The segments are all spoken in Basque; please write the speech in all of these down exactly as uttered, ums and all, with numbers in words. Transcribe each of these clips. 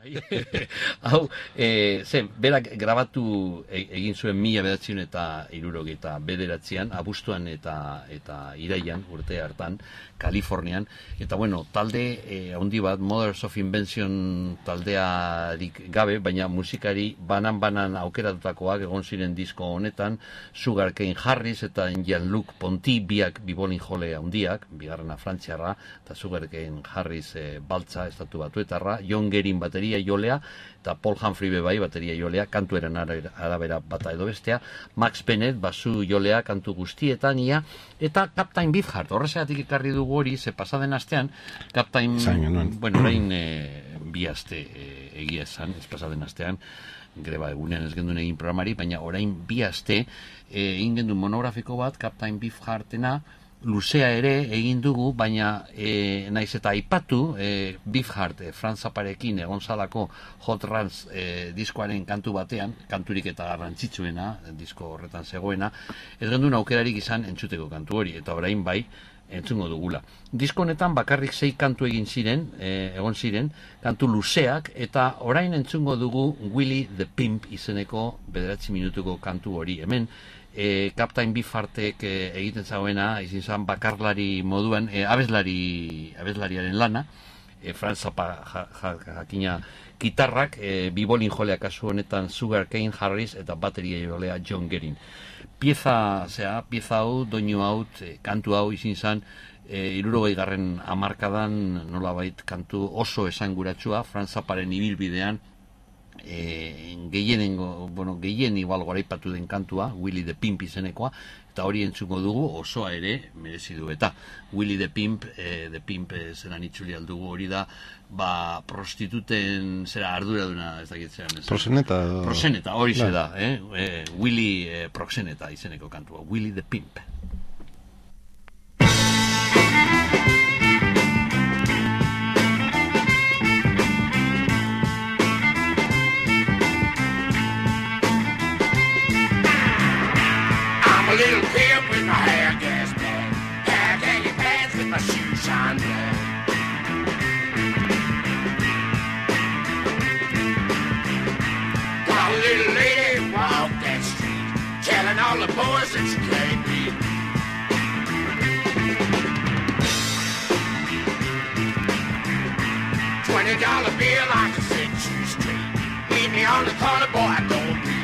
Hau, e, zen, berak grabatu egin zuen mila bederatziehun eta hirurogeita bederatzian, abuztuan eta eta iraian, urte hartan, Kalifornian, eta bueno, talde e, handi bat, Mothers of Invention taldearik gabe, baina musikari banan-banan aukeratutakoak egon ziren disko honetan, Sugar Cane Harris eta Jean-Luc Ponty, biak bibolin jole handiak, bigarrena frantziarra, eta Sugar Cane Harris e, baltza, estatu batuetarra, John Gerin bateria jolea, eta Paul Humphrey bebai bateria jolea, kantueren arabera bata edo bestea, Max Bennett basu jolea kantu guztietan ia, eta Captain Beefheart, horrezegatik ekarri dugu hori, ze pasaden astean, Captain, bueno, orain e, bi aste e, egia esan, ez pasaden astean, greba egunean ez gendun egin programari, baina orain bi aste e, egin gendun monografiko bat, Captain Beefheartena, luzea ere egin dugu, baina e, naiz eta aipatu e, Beefheart, e, Franz Zapparekin egon zalako Hot Runs e, diskoaren kantu batean, kanturik eta garrantzitsuena, disko horretan zegoena, ez gendun aukerarik izan entzuteko kantu hori, eta orain bai, entzungo dugula. Disko honetan bakarrik sei kantu egin ziren, e, egon ziren, kantu luzeak, eta orain entzungo dugu Willy the Pimp izeneko bederatzi minutuko kantu hori. Hemen, E, Captain Beefheartek e, egiten zagoena, izin zan bakarlari moduan, e, abeslari, abeslariaren lana, e, Franz Zappa ja, ja, jakina gitarrak, e, bibolin jolea kasu honetan Sugar Cane Harris eta bateria jolea John Gerin. Pieza, zera, pieza hau, doinu hau, e, kantu hau izin zan, e, hirurogei garren hamarkadan nolabait kantu oso esanguratsua, Franz Zapparen ibilbidean, E, gehienengo, bueno, gehien igual goraipatu den kantua, Willy the Pimp izenekoa, eta hori entzungo dugu osoa ere merezi du. Eta Willy the Pimp, e, the Pimp e, zelan itzuli aldugu hori da, ba, prostituten zera arduraduna, ez dakit zeran. Proxeneta. Proxeneta, hori ze da, eh? E, Willy e, Proxeneta izeneko kantua, Willy the Pimp. A little pimp with my hair gas black, hair candy pants with my shoes shine black. Got a little lady walk that street, telling all the boys that she can't beat. Twenty dollar bill I can set you straight. Meet me on the corner, boy, I don't be.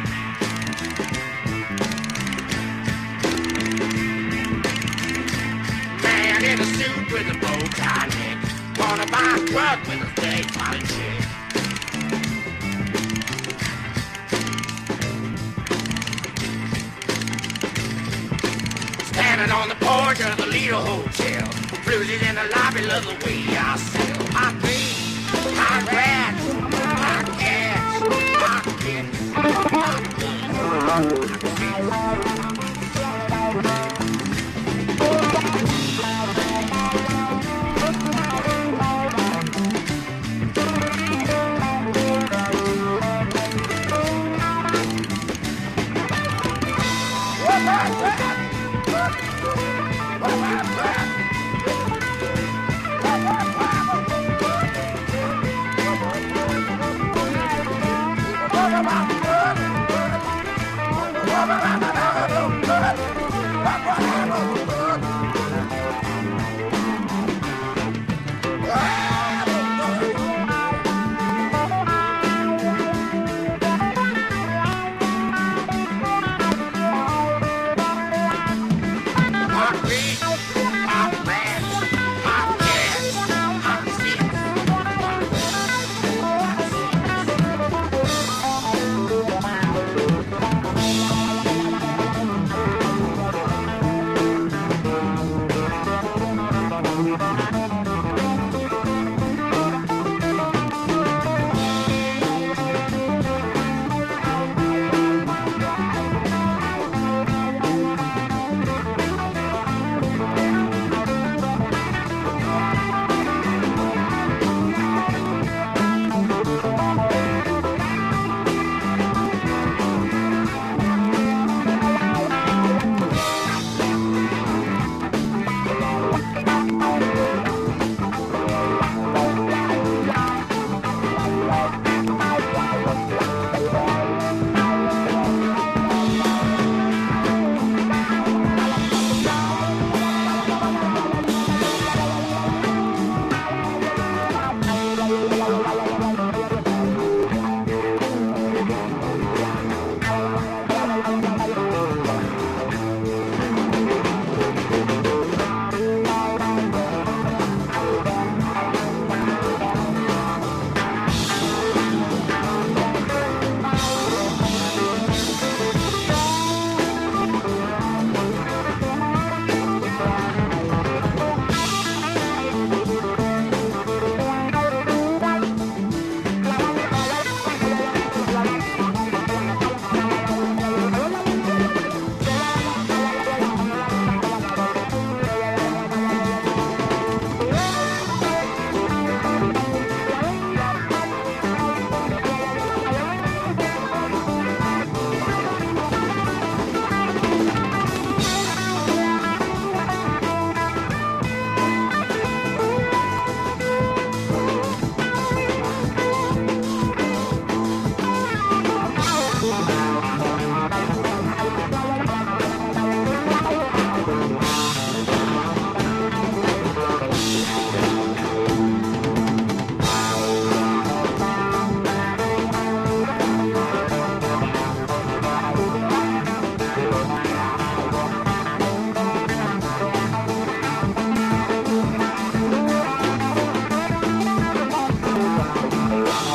In a suit with a bow tie neck, wanna buy a truck with a steak body check. Standing on the porch of the Lido Hotel, bruises in the lobby, love the way I sell my beans, my rats, my cats, my kittens, my beans, my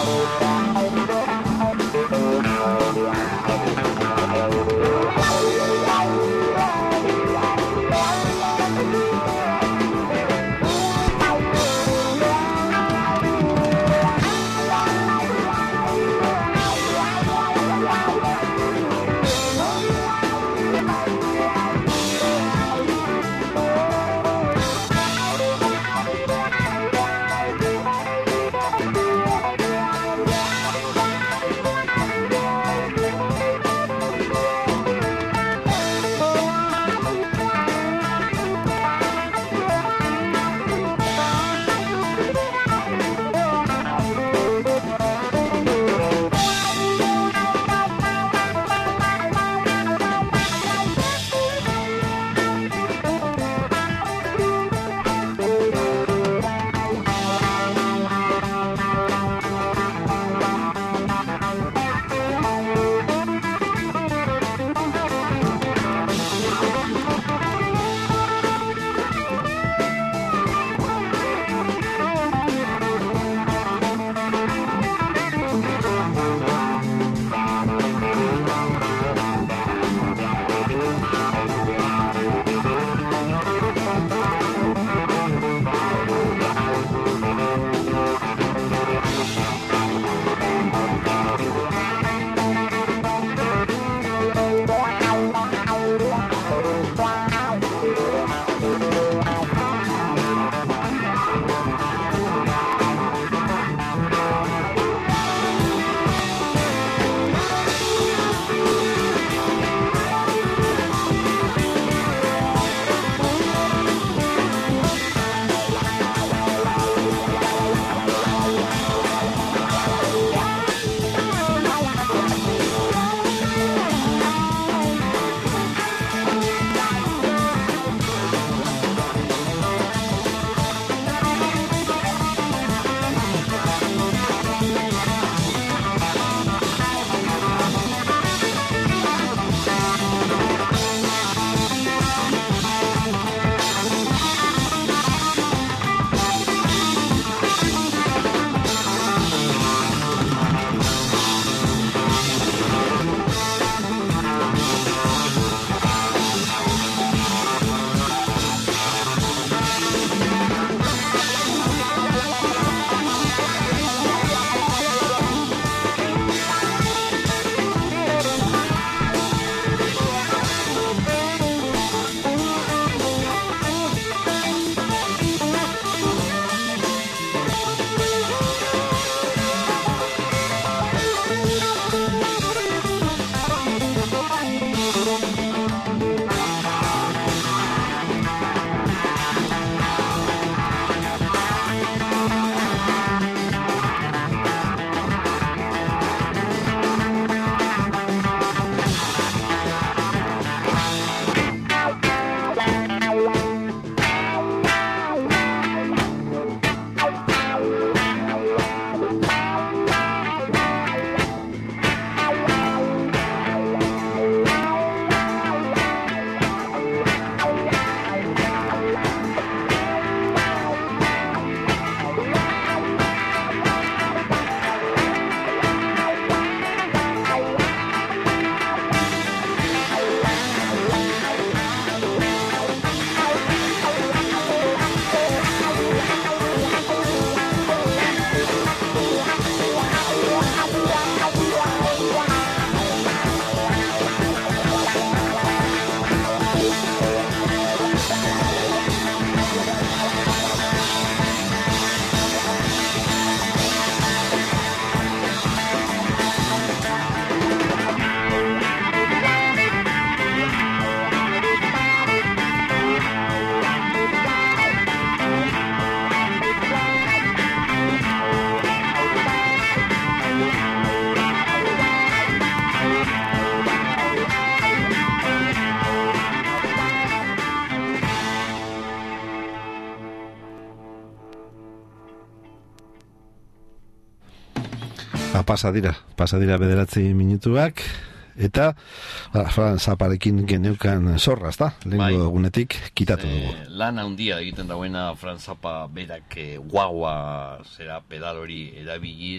Ba, pasa dira, pasa dira bederatzi minutuak, eta ba, Fran Zaparekin geneukan zorra, ezta? Lehenko bai. Egunetik kitatu dugu. E, lan handia egiten dagoena Fran Zapa berak e, guagua zera pedal hori erabiliz,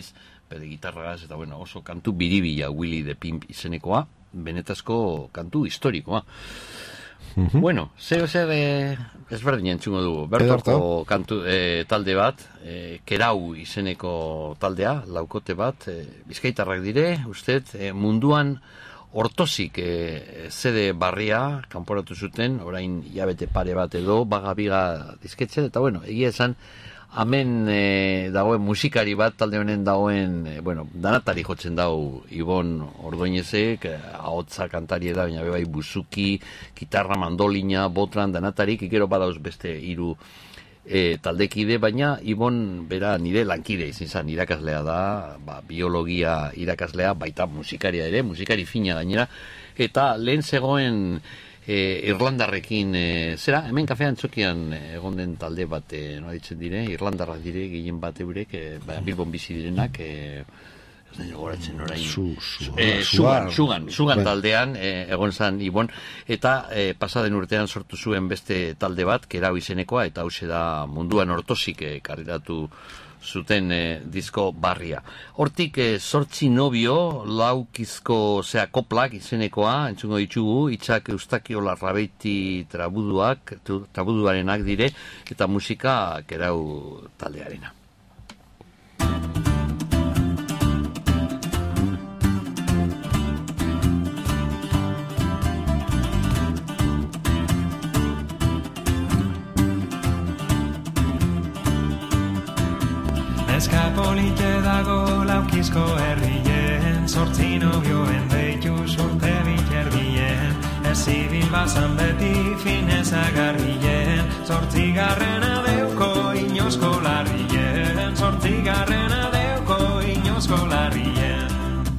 bere gitarragaz, eta bueno, oso kantu biribila Willy the Pimp izenekoa, benetazko kantu historikoa. Mhm. Bueno, zer zer eh, ezberdin entzungo dugu. Bertoko kantu eh, talde bat, eh, Kerau izeneko taldea, laukote bat, eh, bizkaitarrak dire, usted, eh, munduan ortozik eh, zede barria kanporatu zuten, orain hilabete pare bat edo, bagabiga dizketzen, eta bueno, egia esan, hemen e, dagoen musikari bat, talde honen dagoen, e, bueno, danatari jotzen dau Ibon Ordoinezek, ahotsa kantari da, baina bai buzuki, gitarra, mandolina, botran, danatarik, ikero badauz beste hiru e, taldekide, baina Ibon bera nire lankide izin zan, irakaslea da, ba, biologia irakaslea, baita musikaria ere, musikari fina gainera, eta lehen zegoen E, Irlandarrekin, e, zera, hemen kafean txokian egon den talde bat, e, noa ditzen dire, Irlandarrak dire, gehien bat eurek, e, ba, Bilbon bizi direnak, e, ez da goratzen orain, Su, su, e, Sugan, Sugan, Sugan taldean e, egon zan Ibon, eta e, pasaden urtean sortu zuen beste talde bat, Kerau izenekoa, eta hause da munduan ortozik e, karriratu zuten e, disko barria. Hortik e, sortzi nobio, laukizko zea koplak izenekoa, entzungo ditugu, Itzak Eustakio Larrabeiti trabuduak, trabuduarenak dire, eta musika Kerau taldearena. Neska polite dago laukizko herrien, sortzi nobioen deitu urte biterdien, ez zibil bazan beti finez agarrien, sortzi garrena deuko inosko larrien, sortzi garrena deuko inosko larrien.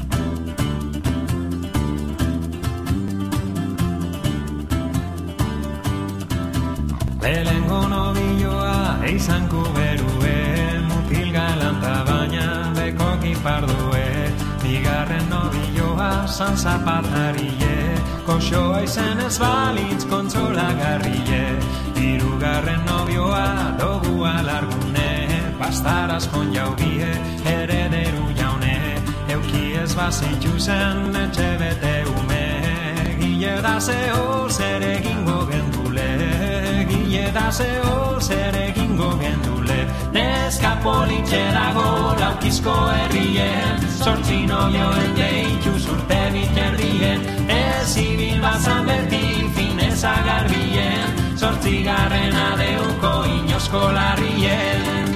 Lehengo nobioa eizanku berue, mutil galanta baina bekoki pardue, bigarren nobioa san zapatarie, koxoa izen ez balitz kontzolagarrie, hirugarren nobioa dogu alargune, pastaraz kon jaubie, herederu jaune, euki ez bazitxu zen etxe bete ume, gile da zeo zer egingo gendule, gile da zeo zer egingo gendule, neska politxe dago laukizko herrien, sortzi nobioen deitu urte biterdien, ez ibil bazan beti finez agarbien, sortzi garrena deuko inosko larrien.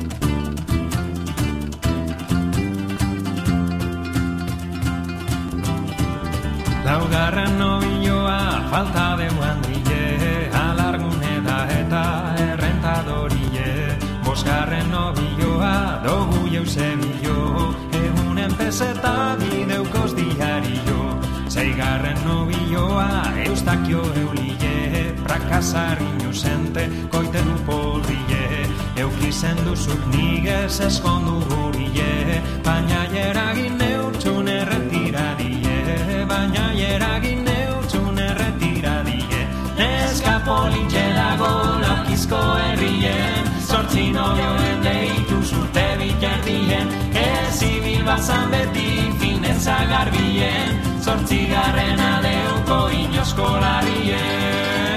Laugarren nobioa falta deuan dile, alargune da eta errentadorie, bosgarren nobioa dogu jeusebillo, egunen peseta bideukoz diario, zeigarren nobioa eustakio eulile, prakasar inusente koitenu polrie, eukizen duzuk nigez eskondu gurie, baina jeragin neutxun erretiradie, baina jeragin neutxun erretiradie, neska politxe dago laukizko herrien, sortzi nobioen deitu urte biterdien, ez ibil bazan beti finez agarbien, sortzi garrena deuko inosko larrien.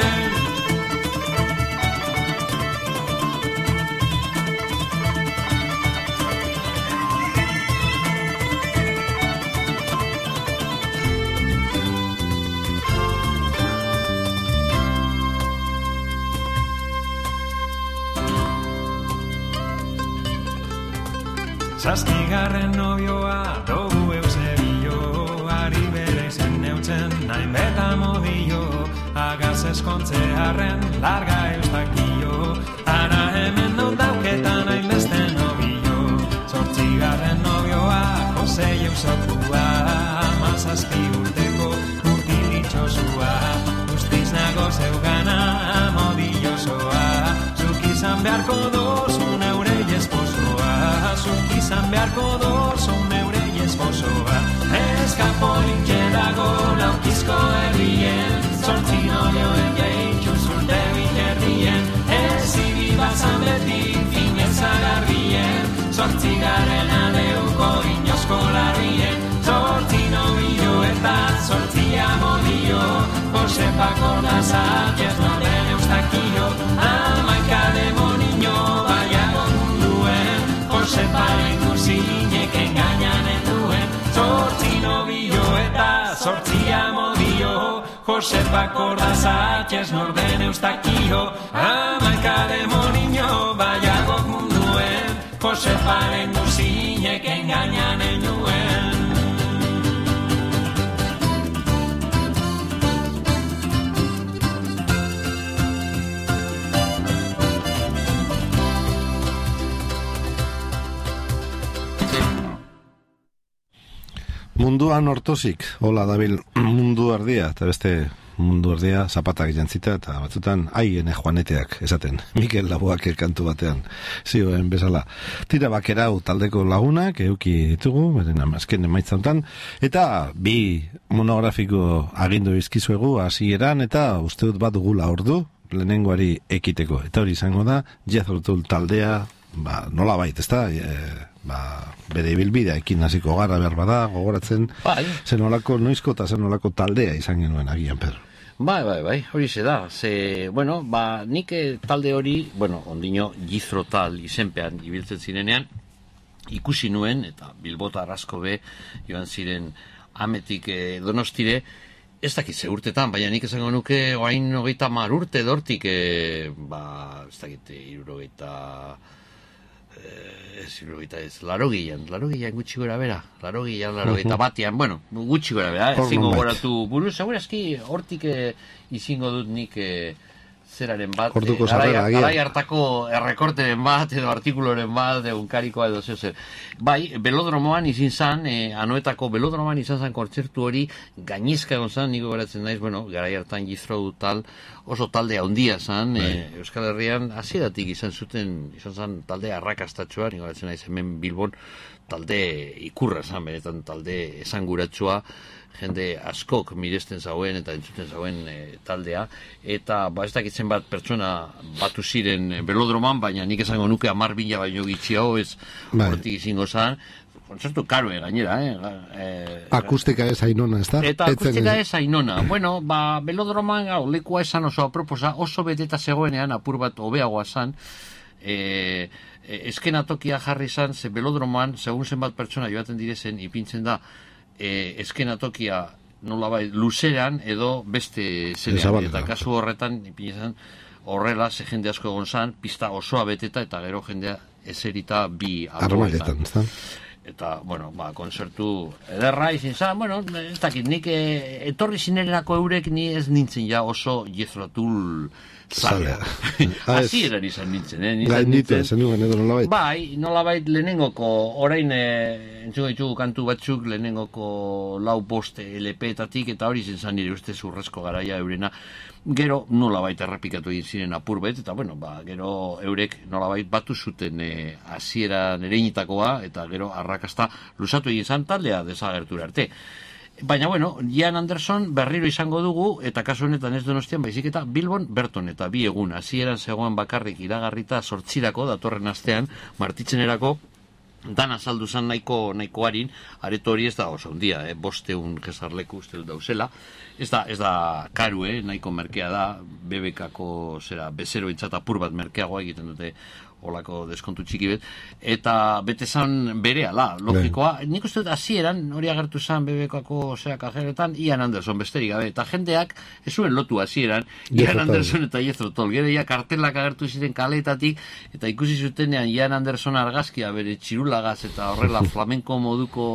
Zazpigarren nobioa dogu eusebillo, ari bere izen neutzen nain beta modio, agaz eskontzearen larga eustakio, ara hemen non dauketan hain beste nobio, zortzigarren nobioa Jose Eusokua, amazazpi urteko urtilitxosua, guztiz nago zeugana amodillosoa, zuk izan beharko dozu neure esposoa, zuk izan beharko dozu neure esposoa, neska politxe dago laukizko herrien, zortzi nobioen gehitxu urte biterdien, ez ibil bazan beti finez agarbien, zortzi garrena deuko sortzia modio, Josepa Kordazatxez norden eustakio, Amaika demonio, baiagok munduen, Joseparen guzinek engainan enuen. Munduan ortozik, hola dabil mundu erdia, eta beste mundu erdia zapatak jantzita, eta batzutan haien Juaneteak esaten, Mikel Laboak kantu batean zioen bezala. Tira bakerau taldeko lagunak euki ditugu, beren amazken emaitza honetan, eta bi monografiko agindu izkizuegu hasieran, eta uste dut bat dugula ordu, lehenengoari ekiteko. Eta hori izango da, Jethro Tull taldea, ba, nola bait, ez da, e, ba, bere ibilbidea ekin hasiko gara behar bada, gogoratzen, bai. zen olako noizko eta zen olako taldea izan genuen agian, Pedro. Bai, bai, bai, hori ze da, ze, bueno, ba, nik talde hori, bueno, ondino Jethro Tull izenpean ibiltzen zirenean, ikusi nuen, eta Bilbotar asko be, joan ziren ametik e, Donostire, ez dakit ze urtetan, baina nik esango nuke orain hogeita mar urte dortik, e, ba, ez dakit, hirurogeita ez hirurogeita ez, larogian, larogian gutxi gora bera, larogian, larogeita batian, bueno, gutxi gora bera, ezingo goratu buruz, segurazki hortik e, izingo dut nik e, zeraren bat, e, garai, garai hartako errekorteren bat, edo artikuloren bat, egunkarikoa edo zeo zer. Bai, belodromoan izin zan, e, anoetako belodromoan izan zan kontzertu hori gainezka egon zan, niko beratzen naiz, bueno, garai hartan Jethro Tull oso talde handia zan, e, Euskal Herrian hasieratik izan zuten, izan zan talde arrakastatxoa, niko beratzen naiz hemen Bilbon, talde ikurra zan, benetan talde esanguratsua, jende askok miresten zauen eta entzuten zauen e, taldea, eta ba ez dakitzen bat pertsona batu ziren e, belodroman, baina nik esango nuke hamar bila baino gitxiago, ez hortik izango zan, kontzertu karoe gainera, eh? E, akustika ez ainona, ez da? Eta akustika ez ainona. Bueno, ba, belodroman gau, lekua esan oso aproposa, oso beteta zegoenean, apur bat hobeagoa zan, e, e, eskenatokia jarri zan, ze belodroman, segun zenbat pertsona joaten direzen, ipintzen da, E, eskenatokia nolabait luzeran edo beste zenean, eta kasu horretan ipinezan horrela ze jende asko egon zan, pista osoa beteta eta gero jendea eserita bi armaletan, ez da? Eta, bueno, ba, konzertu ederra izin zan, bueno, ez dakit, nik e, etorri zinerako eurek ni ez nintzen ja oso Jethro Tull zalea. Asi eran izan nintzen, eh? Gain nintzen, zenuen edo nolabait? Bai, nolabait lehenengoko, orain e, entzuga ditugu kantu batzuk lehenengoko lau boste L P-etatik, eta hori zen zan nire ustez urrezko garaia eurena. Gero nolabait errepikatu egin ziren apur bet, eta bueno, ba, gero eurek nolabait batu zuten e, hasieran ereinitakoa, eta gero arrakasta luzatu egin zan taldea desagertura arte. Baina, bueno, Ian Anderson berriro izango dugu, eta kasu honetan ez Donostian, baizik eta Bilbon Berton, eta bi egun, hasieran zegoen bakarrik iragarrita sortzirako, datorren astean, martitzenerako, dan azaldu zan nahiko, nahiko harin, areto hori ez da oso hundia, eh? Bosteun jesarleku uste dut dauzela, ez da, ez da karu, eh? Nahiko merkea da, B B K-ko, zera, bezero entzat apur bat merkeagoa egiten dute olako deskontu txiki bet, eta bete zan berehala, logikoa, nik uste dut hasieran hori agertu zan B B K-ko zera kajeretan, Ian Anderson besterik gabe, eta jendeak ez zuen lotu hasieran, Ian Anderson eta Jethro Tull, gero ja kartelak agertu ziren kaleetatik, eta ikusi zutenean Ian Anderson argazkia bere txirulagaz eta horrela flamenko moduko,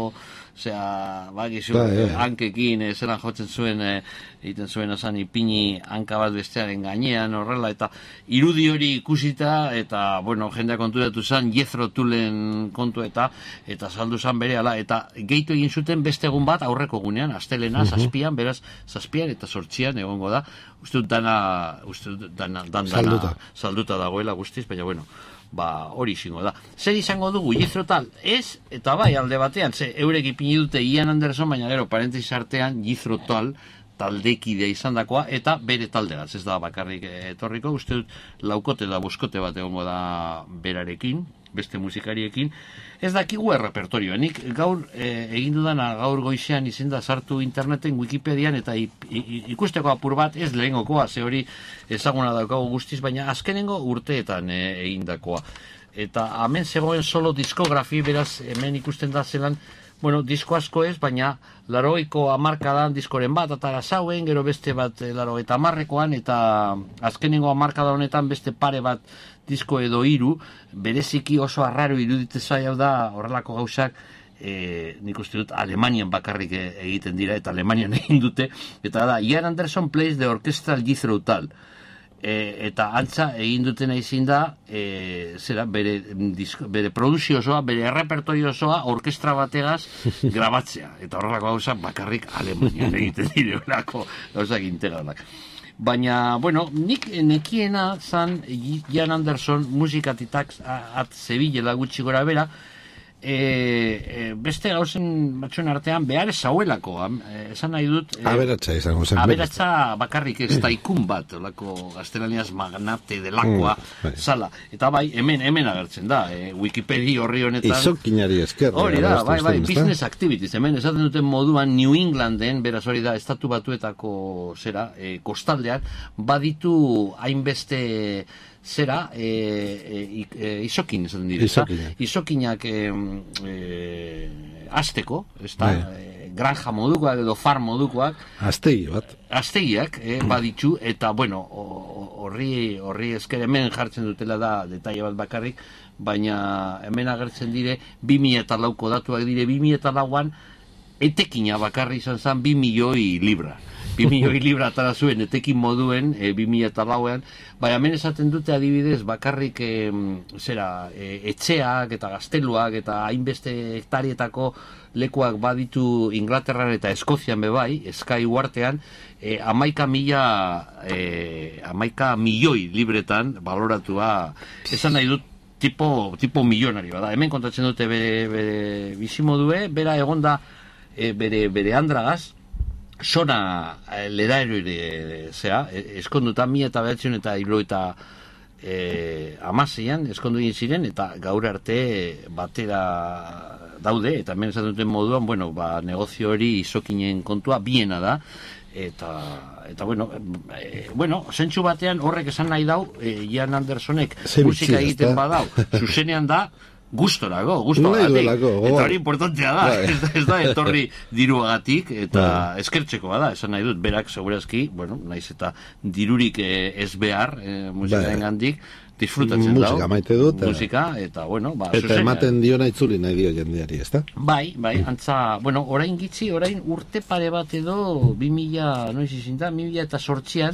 osea, bagizu, hankekin, eh, zelan jotzen zuen, eh, egiten zuen osan ipini hanka bat bestearen gainean, horrela, eta irudi hori ikusita, eta, bueno, jendea konturatu zen, Jethro Tullen kontu eta, eta saldu zen berehala, eta gehitu egin zuten beste egun bat aurreko gunean, astelena, zazpian, beraz, zazpian eta sortzian egongo da, uste dut dana, uste dut dana, dan, dana, salduta. salduta dagoela guztiz, baina, bueno, ba, hori izango da. Zer izango dugu, Jethro Tull, ez, eta bai, alde batean, ze, eurek ipini dute Ian Anderson, baina gero, parentesis artean, Jethro Tull, taldekidea izan dakoa, eta bere talderaz, ez da bakarrik etorriko, uste dut, laukote da, boskote bat egongo da berarekin, beste musikariekin, ez dakigu errepertorioa. Nik gaur e, egin dudana gaur goizean izen da sartu interneten Wikipedian eta ikusteko apur bat ez lehengokoa, ze hori ezaguna daukagu guztiz, baina azkenengo urteetan e, egindakoa. Eta hemen zegoen solo diskografi, beraz hemen ikusten da zelan bueno, disko asko ez, baina larogeiko hamarkadan diskoren bat atara zauen, gero beste bat eh, larogeita hamarrekoan, eta azkenengo hamarkada honetan beste pare bat disko edo hiru, bereziki oso arraro iruditzen zaio da horrelako gauzak, e, nik uste dut Alemanian bakarrik egiten dira, eta Alemanian egin dute, eta da, Ian Anderson plays the orchestral Jethro Tull. E, eta antza egin dutena izin da, e, zera, bere, disko, bere produzio osoa, bere repertorio osoa, orkestra bategaz grabatzea. Eta horrelako gauza bakarrik Alemanian egiten dire horrelako gauzak integralak. Baina, bueno, nik nekiena zan Ian Anderson musikatitak at zebilela gutxi gora bera, E, e, beste gauzen batzuen artean behar ez zauelako, esan nahi dut e, aberatsa izango zen aberatsa bakarrik ez taikun bat lako gaztelaniaz magnate delakoa mm, zala, eta bai hemen hemen agertzen da, e, Wikipedia horri honetan izokinari esker hori da, bai, bai, business activities hemen esaten duten moduan New Englanden, beraz hori da estatu batuetako zera, e, kostaldean baditu hainbeste zera, e, e, e, izokin esaten dira, izokinak, izokinak e, e, azteko, ez da, e, granja modukoak edo far modukoak, aztegi bat, aztegiak e, baditu, eta bueno, horri horri esker hemen jartzen dutela da detaile bat bakarrik, baina hemen agertzen dire bi mila eta lauko datuak dire, bi mila eta lauan etekina bakarri izan zen bi milioi libra. bi milioi libra atara zuen etekin moduen e, bi mila eta lauean, baina hemen esaten dute adibidez bakarrik e, zera, e, etxeak eta gazteluak eta hainbeste hektarietako lekuak baditu Inglaterran eta Eskozian bebai, Sky uartean, e, amaika mila e, amaika milioi libretan baloratua, esan nahi dut tipo, tipo milionari bada. Hemen kontatzen dute bere, bere bizimodue, bera egonda e, bere, bere andragaz, sona ledaerore, zera, eskonduta mila eta behatzen eta hilo eta e, amaseian eskondu egin ziren, eta gaur arte batera daude, eta hemen esaten duten moduan, bueno, ba, negozio hori izokinen kontua biena da, eta, eta bueno, e, bueno, zentsu batean horrek esan nahi dau, e, Ian Andersonek musika egiten badau, zuzenean da, gustorago, gustoagatik, eta hori importantea da, ez da, ez da etorri diruagatik, eta eskertzekoa da, esan nahi dut, berak segurazki, bueno, naiz eta dirurik eh, ez behar, eh, musikaren gandik, disfrutatzen dau, musika maite dut, musika, eta bueno, ba, eta zuzena, ematen diona itzuli nahi dio jendeari, ez da? Bai, bai, antza, bueno, orain gitzi, orain urte pare bat edo, bi mila, noiz izin da, bi mila eta sortzian,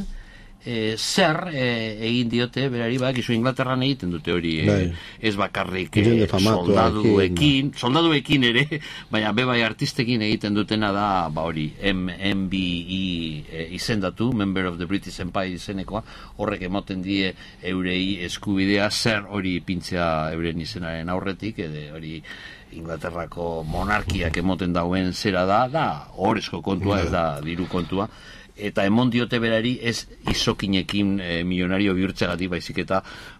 E, zer e, egin diote berari bak, izu Inglaterran egiten dute hori e, ez bakarrik e, soldaduekin, soldaduekin ere, baina bebai artistekin egiten dutena da, ba hori, M B E e, izendatu, Member of the British Empire izenekoa, horrek emoten die eurei eskubidea zer hori pintzea euren izenaren aurretik, edo hori Inglaterrako monarkiak emoten dauen zera da, da horrezko kontua, ez da diru kontua, eta emon diote berari ez izokinekin e, milionario bihurtzeagatik, baizik eta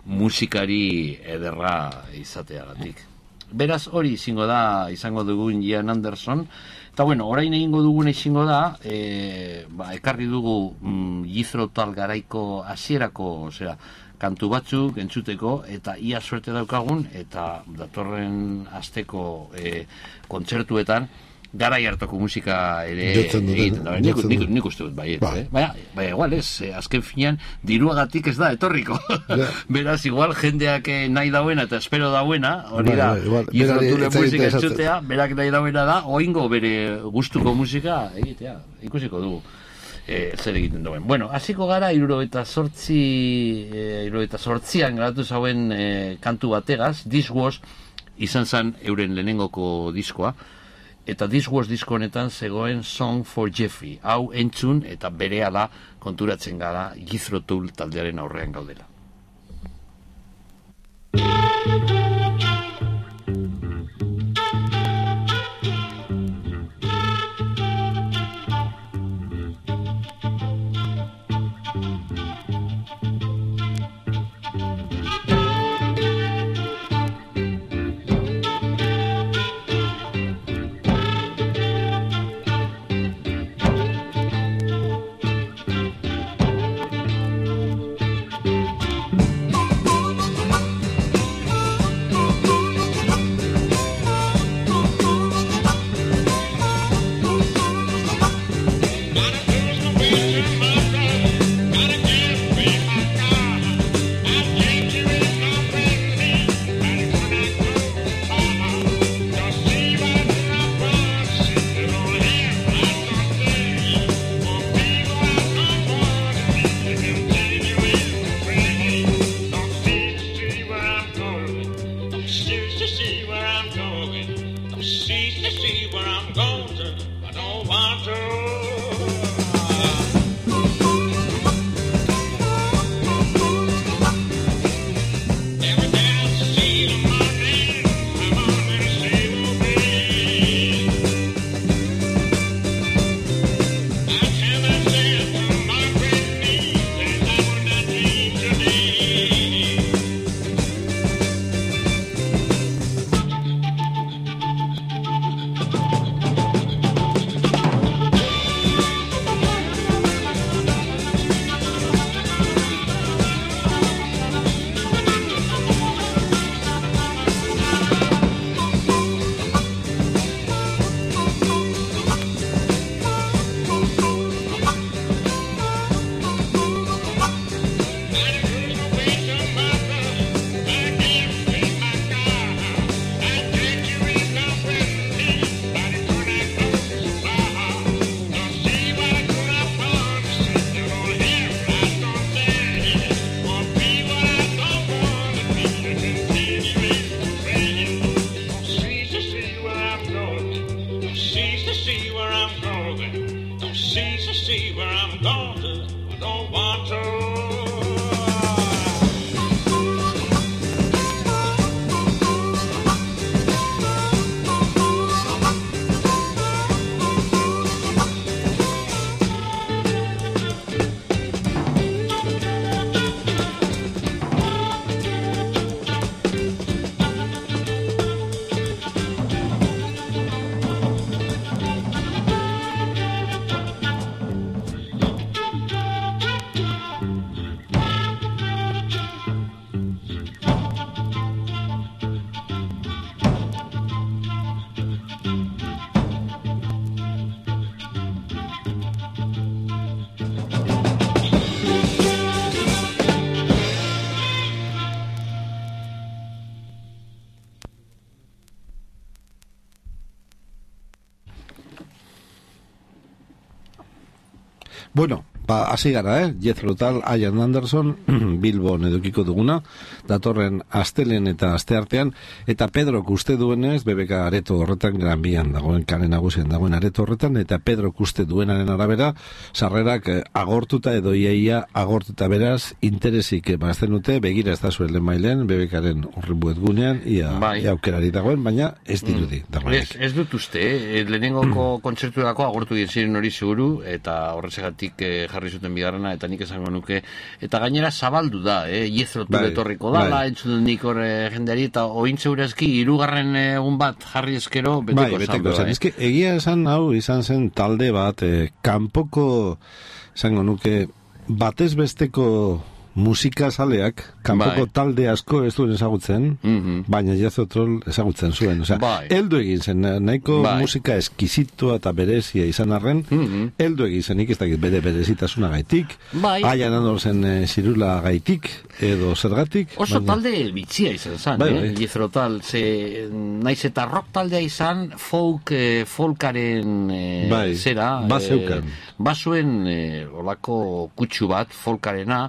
musikari ederra izateagatik. Beraz hori izango da, izango dugun Ian Anderson, eta bueno, orain egingo duguna izango da, e, ba, ekarri dugu mm, Jethro Tull garaiko hasierako, osea, kantu batzuk entzuteko, eta ia suerte daukagun, eta datorren asteko e, kontzertuetan, garai hartako musika ere egiten da, nik, nik, nik uste dut baiet, ba. eh? Baina, baina igual ez, eh, azken finean diruagatik ez da etorriko, ja. Beraz igual jendeak nahi dauena eta espero dauena, hori da, Jethro Tullen musika entzutea, berak nahi dauena da, oingo bere gustuko musika egitea, ikusiko dugu. E, zer egiten duen. Bueno, hasiko gara hirurogeita zortzi e, hirurogeita zortzian garatu zauen e, kantu bategaz, This Was izan zen euren lehenengoko diskoa, eta This Was disko honetan zegoen Song for Jeffrey, hau entzun eta berehala konturatzen gara Jethro Tull taldearen aurrean gaudela. see where I'm going to. I don't want to. Bueno, ba, hasi gara, eh? Jethro Tull, Ian Anderson, Bilbon edukiko duguna, datorren astelen eta asteartean, eta Pedrok uste duenez, B B K areto horretan, Gran Bian dagoen, kale nagusian dagoen areto horretan, eta Pedrok uste duenaren arabera, sarrerak eh, agortuta edo iaia agortuta beraz, interesik eh, bazten dute, begira ez da zuen lehen mailen, B B Karen horren buet gunean, ia, bai. ia aukerari dagoen, baina ez dirudi. Mm. Ez, ez dut uste, eh? lehenengoko kontzerturako agortu ziren hori seguru, eta horrezegatik eh, jarri zuten bigarrena, eta nik esango nuke, eta gainera zabaldu da, eh? Jethro Tull Bai, etorriko dala, bai. entzun nik hor eh, jendeari, eta ointze urazki, hirugarren egun bat jarri eskero, beteko Bai, beteko esan. esan. Ez que egia esan hau izan zen talde bat, eh, kanpoko, esango nuke, batez besteko musika zaleak, kanpoko Bai. talde asko ez duen ezagutzen, Mhm. baina Jethro Tull ezagutzen zuen. Osea, Bai. heldu egin zen, nahiko Bai. musika eskizitua eta berezia izan arren, Mhm. heldu egin zen, nik ez dakit bere berezitasuna gaitik, Bai. Ian Anderson eh, zirula gaitik, edo zergatik. Oso baina- talde bitxia izan zen, Bai, eh? bai. Jethro Tull, ze naiz eta rock taldea izan, folk, eh, folkaren eh, Bai, zera, bazeukan. eh, bazuen eh, olako kutsu bat, folkarena,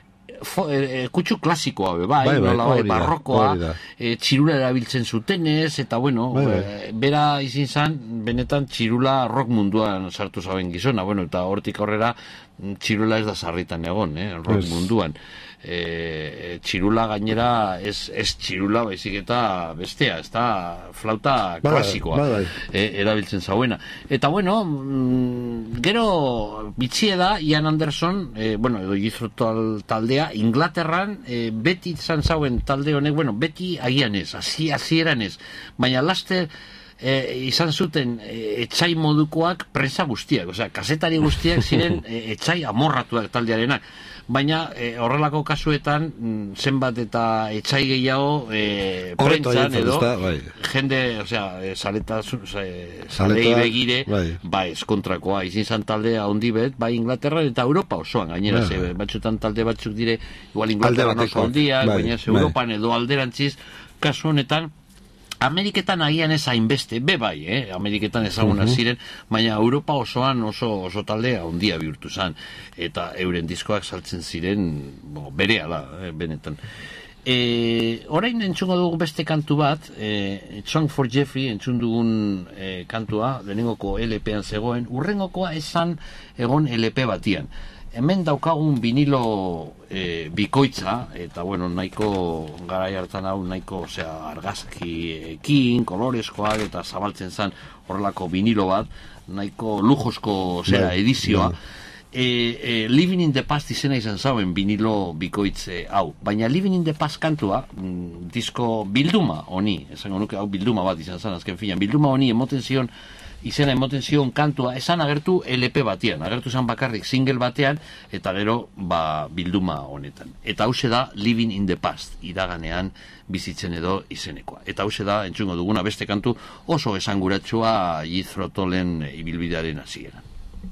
Fo, e, kutsu klasikoa be, bai, Bai, bai, nola bai, hori da, barrokoa, hori da. e, txirula erabiltzen zutenez, eta bueno, Bai, bai. e, bera izin zan, benetan txirula rock munduan sartu zaben gizona, bueno, eta hortik aurrera mm, txirula ez da sarritan egon, eh, rock Ez. munduan. E, txirula gainera ez, ez txirula baizik eta bestea, ez da flauta Bai, klasikoa bai, bai. e, erabiltzen zauena. Eta bueno, mm, gero bitxie da Ian Anderson, e, bueno, edo Jethro Tull taldea, Inglaterran e, beti izan zauen talde honek, bueno, beti agian ez, hasi hasieran ez, baina laster e, izan zuten e, etxai modukoak prensa guztiak, osea, kazetari guztiak ziren e, etxai amorratuak taldearenak. Baina e, horrelako kasuetan mm, zenbat eta etxai gehiago e, Hobeto prentsan aientzat, edo ezta? Bai. jende, osea, e, saleta zu- e, Zaleta, salei begire, bai. ba ez kontrakoa, izin zan taldea handi bet, bai Inglaterra eta Europa osoan, gainera, Bai, ze bai. batzutan talde batzuk dire, igual Inglaterran Alde oso batekoak, handiak, bai, baina ze bai. Europan edo alderantziz, kasu honetan, Ameriketan agian ez hainbeste, be bai, eh? Ameriketan ezaguna Mhm. ziren, baina Europa osoan oso oso talde handia bihurtu zan, eta euren diskoak saltzen ziren, bo, berehala, eh, benetan. E, orain entzungo dugu beste kantu bat, e, Song for Jeffrey entzun dugun e, kantua, lehenengoko L P-an zegoen, urrengokoa esan egon L P batian. Hemen daukagun vinilo e, bikoitza, eta bueno, nahiko garai hartan hau nahiko, osea, argazkiekin, kolorezkoak eta zabaltzen zen horrelako vinilo bat, nahiko lujosko, osea, edizioa. E, e, Living in the Past izena izan zauen vinilo bikoitze hau, baina Living in the Past kantua mm, disko bilduma honi, esango nuke hau bilduma bat izan zen azken filan, bilduma honi emoten zion, izena emoten zion kantua, esan agertu L P batean, agertu zan bakarrik single batean, eta gero ba, bilduma honetan. Eta hause da Living in the Past, iraganean bizitzen edo izenekoa. Eta hause da, entzungo duguna beste kantu oso esanguratsua Jethro Tullen ibilbidearen hasieran.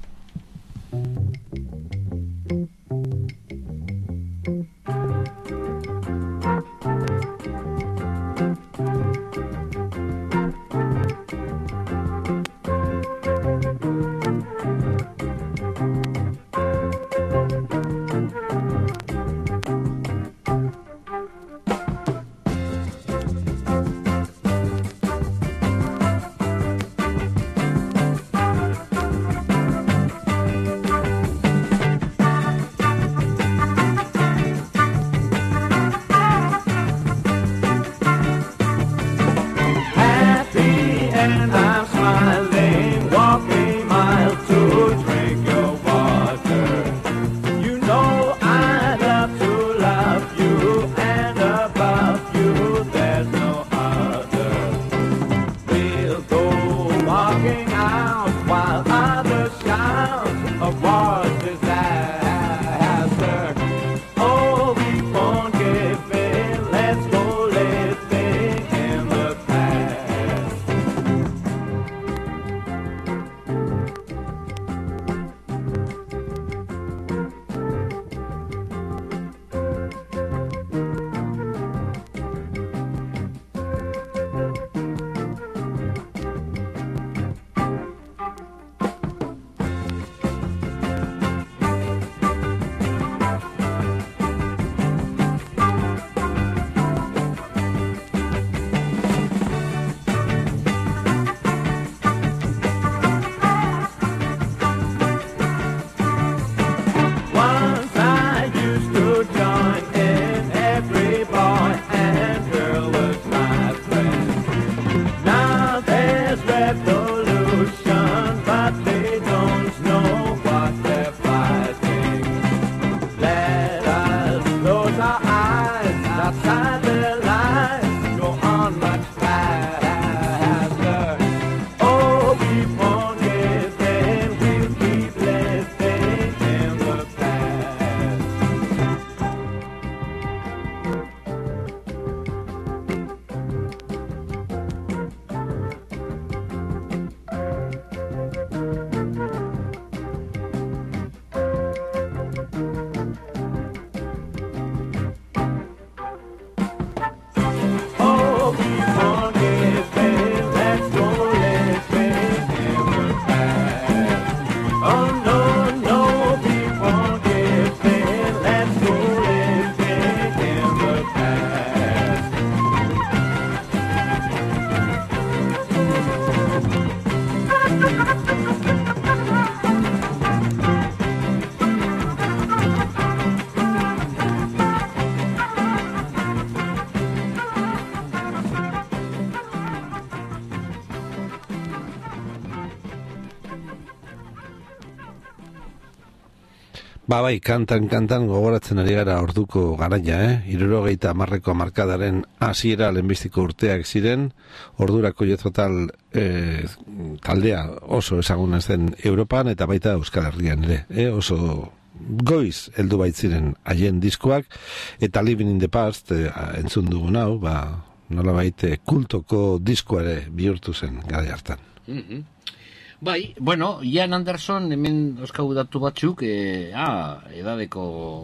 Ba bai, kantan, kantan gogoratzen ari gara orduko garaia, eh? Hirurogeita hamarreko hamarkadaren hasiera lehenbiziko urteak ziren, ordurako Jethro Tull eh, taldea oso ezaguna zen Europan eta baita Euskal Herrian ere, eh? Oso goiz heldu baitziren haien diskoak, eta Living in the Past eh, entzun dugun hau, ba, nolabait kultoko diskoa ere bihurtu zen garai hartan. Mm-hmm. Bai, bueno, Ian Anderson hemen euskagu datu batzuk, e, ah, edadeko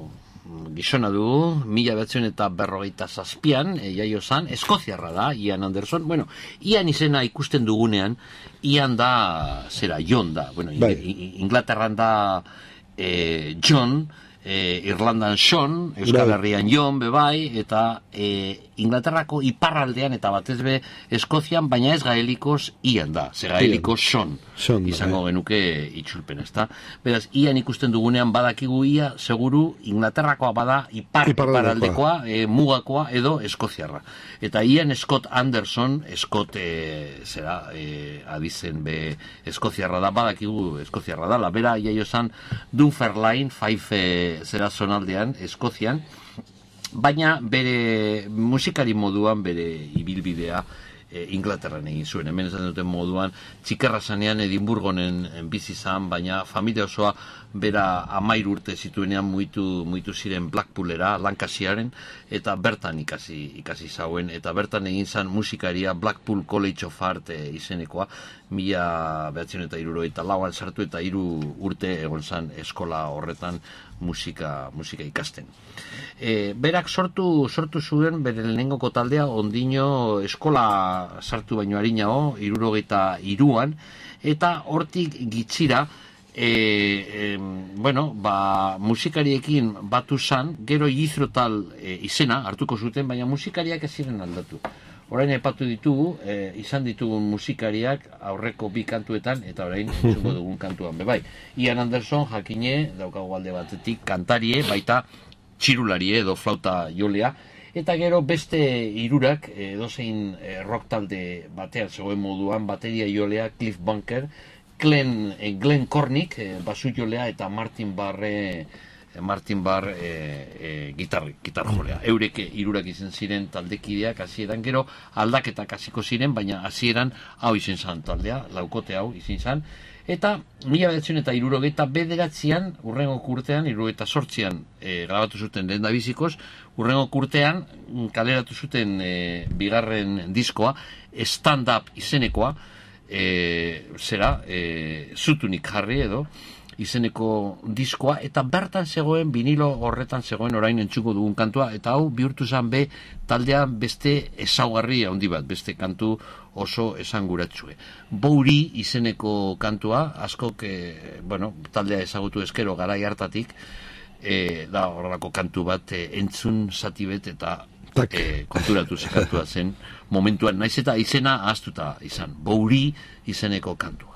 gizona du, mila behatzen eta berrogeita zazpian, e, jaio zan, Eskoziarra da, Ian Anderson. Bueno, Ian izena ikusten dugunean, Ian da, zera, John da, bueno, bai. Inglaterran da e, John, e, Irlandan Sean, Euskal Herrian Jon, bebai, eta e, Inglaterrako iparraldean eta batez be Eskozian, baina ez gaelikoz ian da, ze gaelikoz Sean izango genuke itxulpen, ezta? Beraz, ian ikusten dugunean badakigu ia, seguru Inglaterrakoa bada ipar, iparraldekoa, e, mugakoa edo Eskoziarra. Eta ian Scott Anderson, Scott e, zera, e, abizen be Eskoziarra da, badakigu Eskoziarra da, la bera iaio zan Dunfermline, Fife e, zera zonaldean, Eskozian, baina bere musikari moduan bere ibilbidea e, Inglaterran egin zuen. Hemen esan duten moduan, txikerra zanean Edimburgonen bizi zan, baina familia osoa bera amairu urte zituenean muitu, muitu ziren Blackpoolera, Lancashireen, eta bertan ikasi, ikasi zauen, eta bertan egin zan musikaria Blackpool College of Art e, izenekoa, mila behatzen eta iruro eta lauan sartu eta hiru urte egon zan eskola horretan musika, musika ikasten. E, berak sortu, sortu zuen bere lehenengoko taldea ondino eskola sartu baino harinago, hirurogeita hiruan, eta hortik gitxira, e, e, bueno, ba, musikariekin batu zan, gero Jethro e, izena hartuko zuten, baina musikariak ez ziren aldatu. Orain aipatu ditugu, e, izan ditugun musikariak aurreko bi kantuetan, eta orain entzuko dugun kantuan bebai. Ian Anderson jakine, daukagu alde batetik, kantarie, baita txirularie edo flauta jolea, eta gero beste hirurak edozein e, rock talde batean zegoen moduan, bateria jolea Cliff Bunker, Glenn, e, Glenn Cornick, e, basu jolea, eta Martin Barre, Martin Barr e, e, gitar, gitar jolea. Eurek hirurak izan ziren taldekideak hasieran, gero aldaketak hasiko ziren, baina hasieran hau izan zan taldea, laukote hau izan zan. Eta mila bederatziehun eta hirurogeita bederatzian, urrengo urtean, hirurogeita zortzian e, grabatu zuten lehen da bizikoz, urrengo urtean kaleratu zuten e, bigarren diskoa, Stand Up izenekoa, e, zera, e, zutunik jarri edo, izeneko diskoa, eta bertan zegoen, vinilo horretan zegoen orain entzuko dugun kantua, eta hau bihurtu zen be taldean beste ezaugarri handi bat, beste kantu oso esanguratsue. Bouri izeneko kantua, askok, e, bueno, taldea ezagutu eskero garai hartatik, e, da horrelako kantu bat e, entzun zati bet eta e, konturatu ze kantua zen momentuan, naiz eta izena ahaztuta izan, Bouri izeneko kantua.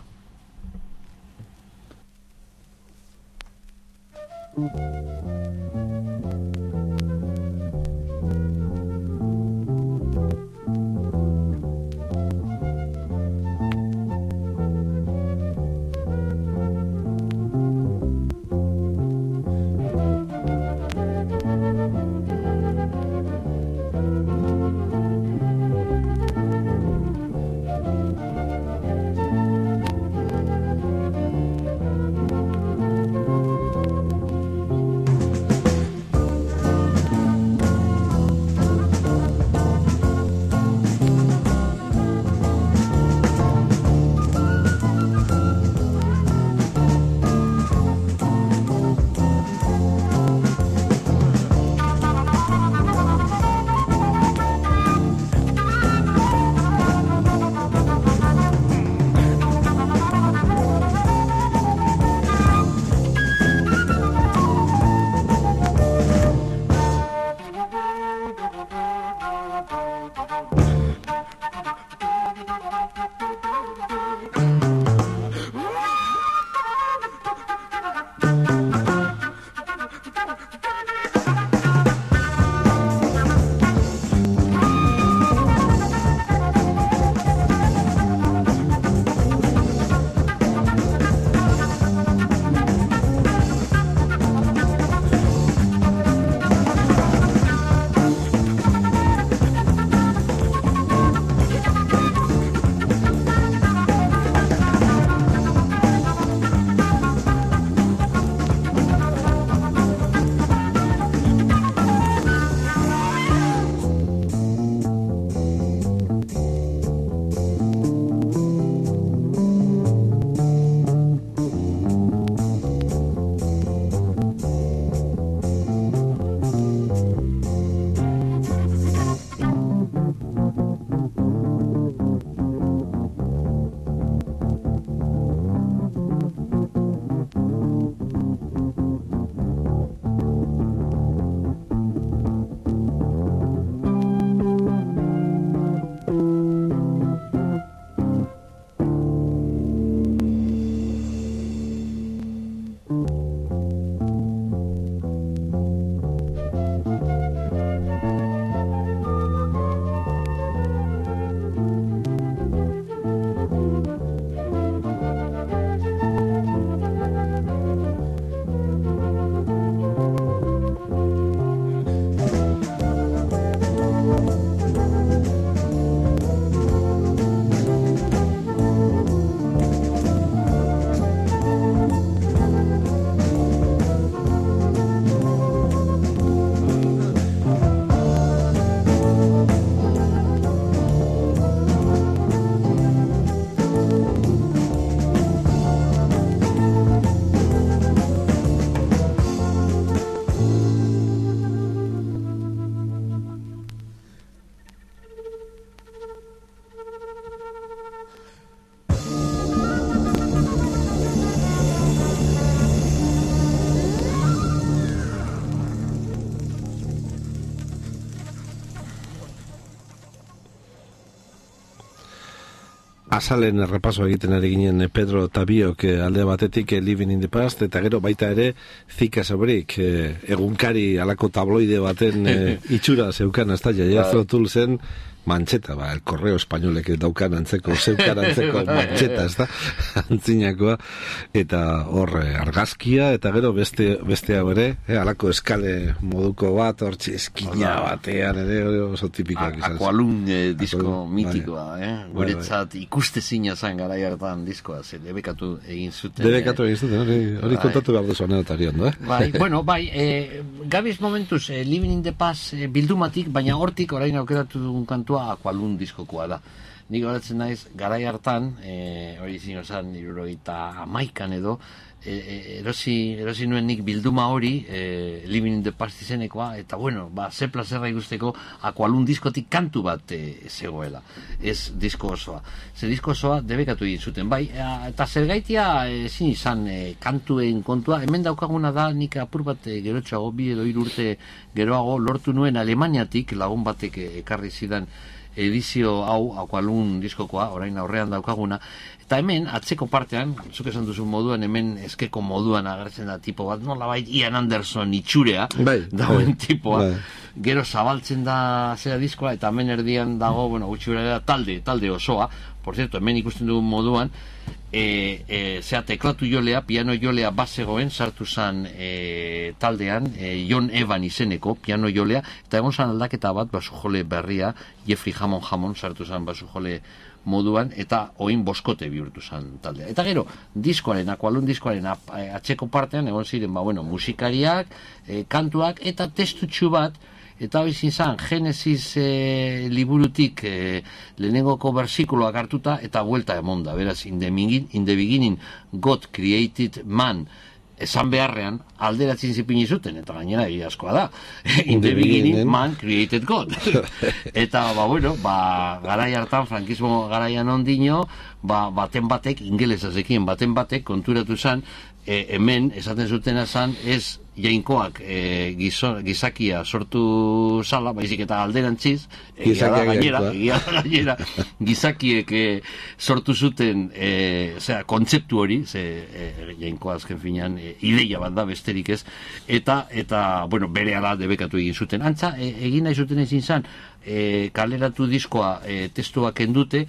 azalen errepaso egiten ari ginen Pedro Tabiok alde batetik Living in the Past, eta gero baita ere Zika Sobrik, egunkari alako tabloide baten itxura zeukan, ez da, Jaiazo Tulsen, Mancheta, ba, el correo espainolek daukan antzeko, zeukan antzeko mancheta, ez da, antzinakoa, eta hor argazkia, eta gero beste, beste hau ere, eh, alako eskale moduko bat, hor txeskina batean, ere, oso tipikoak izan. Aqualung eh, disko Aqualung, mitikoa, bai. eh? Guretzat ikustezina zen garai hartan diskoa, ze debekatu egin zuten. Debekatu egin zuten, hori, hori bai. kontatu behar duzu anotari ondo, eh? Bai, bueno, bai, eh, gabiz momentuz, eh, Living in the Past eh, bildumatik, baina hortik orain aukeratu dugun kantua Aqualung diskokoa da. Nik horatzen naiz, garai hartan, e, hori izin osan, irurogeita amaikan edo, e, e, erosi, erosi nuen nik bilduma hori, e, Living in the Past izenekoa, eta bueno, ba, ze plazerra ikusteko Aqualung diskotik kantu bat e, zegoela. Ez disko osoa. Ze disko osoa debekatu egin zuten. Bai, e, eta zergaitia ezin izan e, kantuen kontua, hemen daukaguna da, nik apur bat e, gerotxoago, bi edo hiru urte geroago, lortu nuen Alemaniatik, lagun batek e, ekarri zidan edizio hau, Aqualung diskokoa, orain aurrean daukaguna, eta hemen, atzeko partean, zuk esan duzu moduan, hemen eskeko moduan agertzen da tipo bat, nolabait Ian Anderson itxurea, bai, dagoen bai, tipoa, bai. Gero zabaltzen da zera diskoa, eta hemen erdian dago, bueno, gutxura talde, talde osoa, por cierto, hemen ikusten dugun moduan, e, e, zera teklatu jolea, piano jolea bazegoen, sartu zan e, taldean, e, John Evan izeneko, piano jolea, eta egon zan aldaketa bat, basu jole berria, Jeffrey Hammond Hammond sartu zan basu jole moduan, eta oin boskote bihurtu zan taldea. Eta gero, diskoaren, Aqualung diskoaren atzeko partean, egon ziren, ba, bueno, musikariak, e, kantuak, eta testutxu bat, eta hori zintzan, Genesis e, liburutik e, lehenengoko bersikuloak hartuta, eta buelta emonda, beraz, in the, in the beginning, God created man, esan beharrean, alderatzen zipini zuten, eta gainera egiazkoa da. In the beginning, man created God. Eta, ba, bueno, ba, garai hartan, frankismo garaian ondino, ba, baten batek, ingelesazekin, baten batek, konturatu zen, e, hemen, esaten zutena zen, ez jainkoak e, gizo, gizakia sortu zala, baizik eta alderantziz, egia da gainera, egia da gainera, gizakiek e, sortu zuten, e, zera, kontzeptu hori, ze e, jainkoa azken finean, e, ideia bat da, besterik ez, eta, eta bueno, bere ala debekatu egin zuten. Antza, e, egin nahi zuten ezin zan, e, kaleratu diskoa e, testuak endute,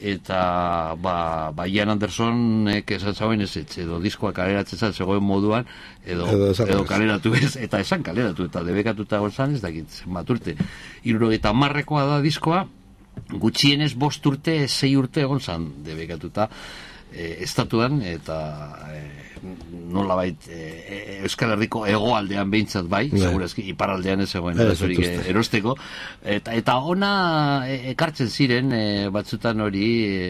eta ba, ba Ian Andersonek esan zauen ez, edo diskoa kaleratzen zan zegoen moduan, edo, edo, edo kaleratu ez, eta esan kaleratu, eta debekatuta gontzan ez dakit zenbat urte. Hirurogeita hamarrekoa da diskoa, gutxienez bost urte, sei urte egon zan debekatuta e, estatuan, eta e, nolabait e, Euskal Herriko hegoaldean behintzat bai, yeah. Segurazki iparaldean ez zegoen erasorik e, erosteko, eta, eta ona e, ekartzen ziren e, batzutan hori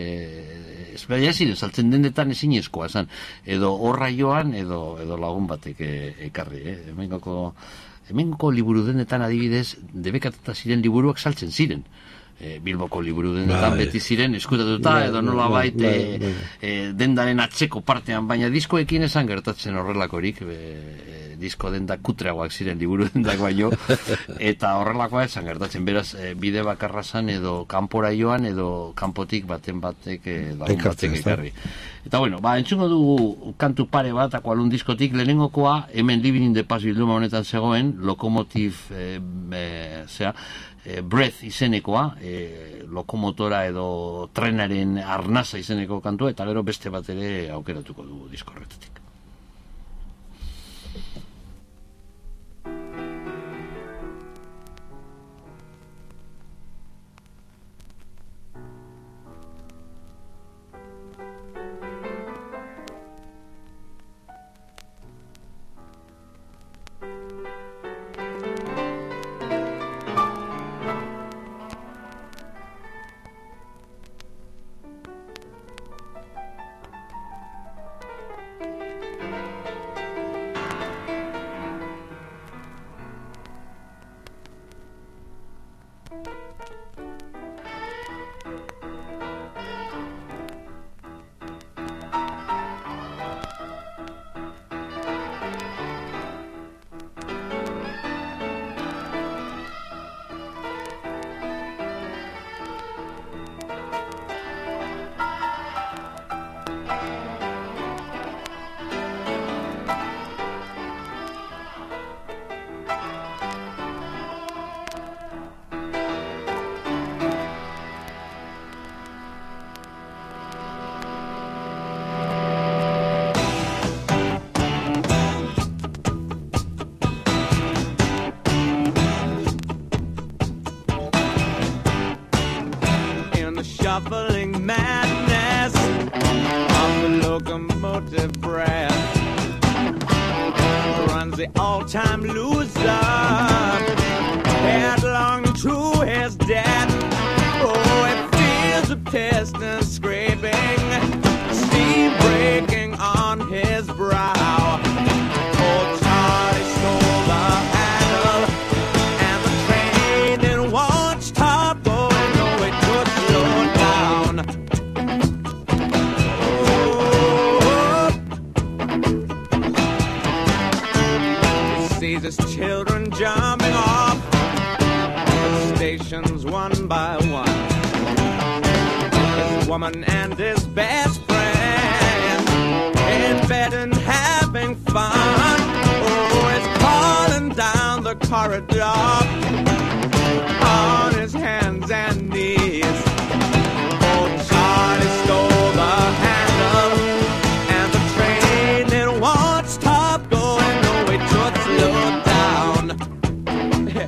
e, ez ziren, saltzen dendetan ezinezkoa esan, edo horra joan edo, edo lagun batek e, ekarri eh? Hemengoko hemengoko liburu dendetan adibidez debekatuta ziren liburuak saltzen ziren. E, Bilboko liburu dendetan beti ziren eskutatuta edo nola bait e, e, dendaren atzeko partean, baina diskoekin esan gertatzen horrelakorik, e, disko denda kutreagoak ziren liburu dendak baino, eta horrelakoa esan gertatzen, beraz e, bide bakarra zan edo kanpora joan edo kanpotik baten batek e, lagun batek ekarri. Eta bueno, ba, entzungo dugu kantu pare bat, Aqualung diskotik, lehenengokoa, hemen Living in the Past bilduma honetan zegoen, Lokomotiv, e, e, zera, e, Breath izenekoa, e, lokomotora edo trenaren arnasa izeneko kantua, eta gero beste bat ere aukeratuko dugu disko horretatik. shuffling madness of the locomotive breath runs the all-time loser headlong to his death. Oh, it feels the piston scraping, steam breaking on his brow. Oh, Charlie stole the handle, and the train it won't stop going. No, it could slow down. Oh, he sees his children jumping off the stations one by one. His woman and his best friend in bed and having fun. Oh, he's falling down the corridor on his hands and knees. Oh, Charlie stole the handle, and the train it won't stop going. No, it should slow down. Yeah.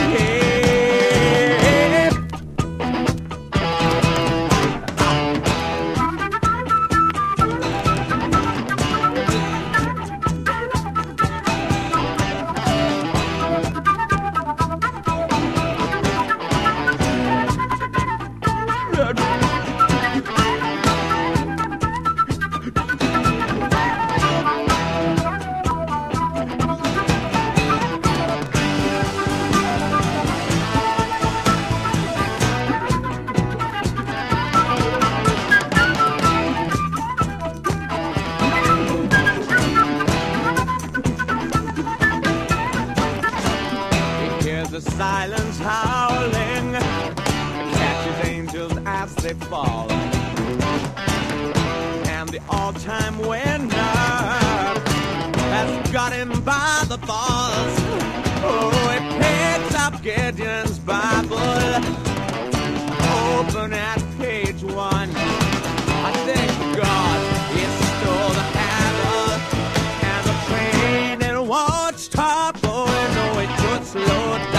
Silence howling catches angels as they fall, and the all-time winner has got him by the balls. Oh, he picks up Gideon's Bible, open at page one. I thank God he stole the handle, and the train it won't stop going. No, it could slow down.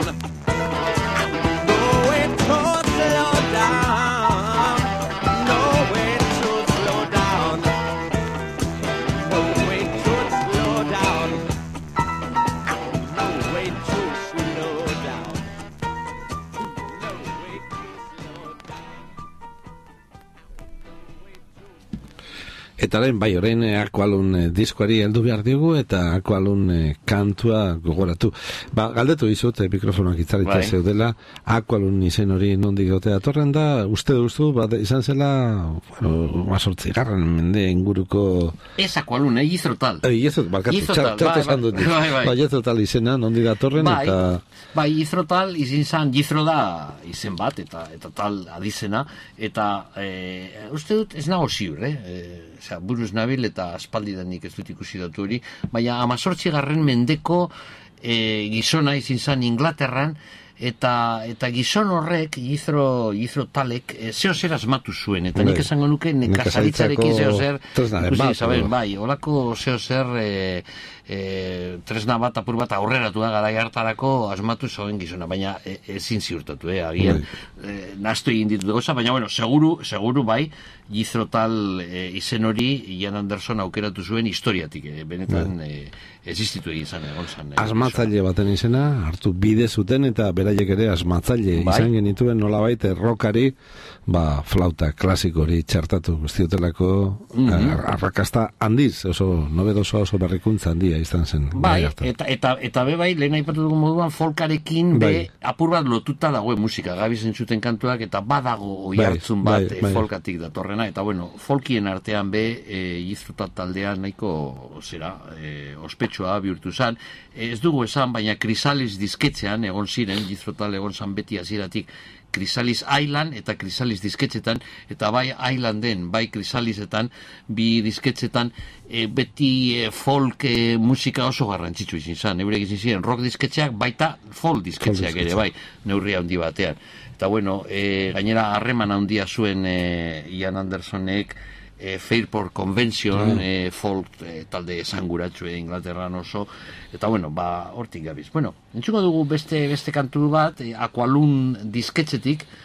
Eta orain, bai, orain Aqualun eh, diskoari heldu behar diogu, eta Aqualun eh, kantua gogoratu. Ba, galdetu izut, eh, mikrofonoak itzalita bai. zeudela, Aqualun izen hori nondik gotea atorren da, uste duzu, ba, izan zela, bueno, mazortzi garran mende inguruko... Ez Aqualun, eh, Jizrotal. Eh, Jizrotal, barkatu, Jizrotal, txat bai, esan dut. bai, bai, bai. Ba, Jizrotal izena, nondik datorren, Bai, eta... bai, Jizrotal izin zan, Jizro da izen bat, eta eta tal adizena, eta e, uste dut ez nago ziur, eh? E, osea, buruz nabil eta aspaldidanik ez dut ikusi datu hori, baina amazortzi garren mendeko e, gizona izin zan Inglaterran, eta eta gizon horrek, Jizro, Jizro talek, e, zeo zer asmatu zuen, eta nik esango nuke nekazaritzarekin zeo zer, ikusi, saben, bai, olako zeo zer e, e, tresna bat, apur bat aurreratu da, garai hartarako asmatu zuen gizona, baina e, ezin ziurtatu, eh, agian, e, nastu egin ditut goza, baina, bueno, seguru, seguru bai, Jizro tal e, izen hori Ian Anderson aukeratu zuen historiatik, e, benetan e, existitu egin zan, egon zan. E, asmatzaile baten izena, hartu bide zuten, eta beraiek ere asmatzaile bai. izan genituen nolabait errokari, ba, flauta klasikori txartatu guztiotelako mm-hmm. arrakasta handiz, oso nobedoso oso berrikuntza handia izan zen. Bai, eta, eta, eta be bai, lehen aipatu dugu moduan, folkarekin be bai. apur bat lotuta dagoen musika, gabi zentzuten kantuak, eta badago oi hartzun bat bai, e, bai. folkatik datorrena, eta bueno, folkien artean be, e, Jizrotal taldean nahiko, zera, e, ospetsua bihurtu zan, e, ez dugu esan, baina Krisalis disketxean egon ziren, Jizrotal egon zan beti hasieratik, Krisalis Island eta Krisalis disketxetan, eta bai Islanden, bai Krisalisetan, bi disketxetan, e, beti e, folk e, musika oso garrantzitsu izin zan, eurek izin ziren rock disketxeak, baita folk disketxeak ere, bai, neurria handi batean. Eta bueno, e, gainera harreman handia zuen e, Ian Andersonek, e, Fairport Convention, mm. e, folk e, talde esanguratsu Inglaterran oso, eta bueno, ba, hortik gabiz. Bueno, entzuko dugu beste beste kantu bat, e, Aqualun disketxetik,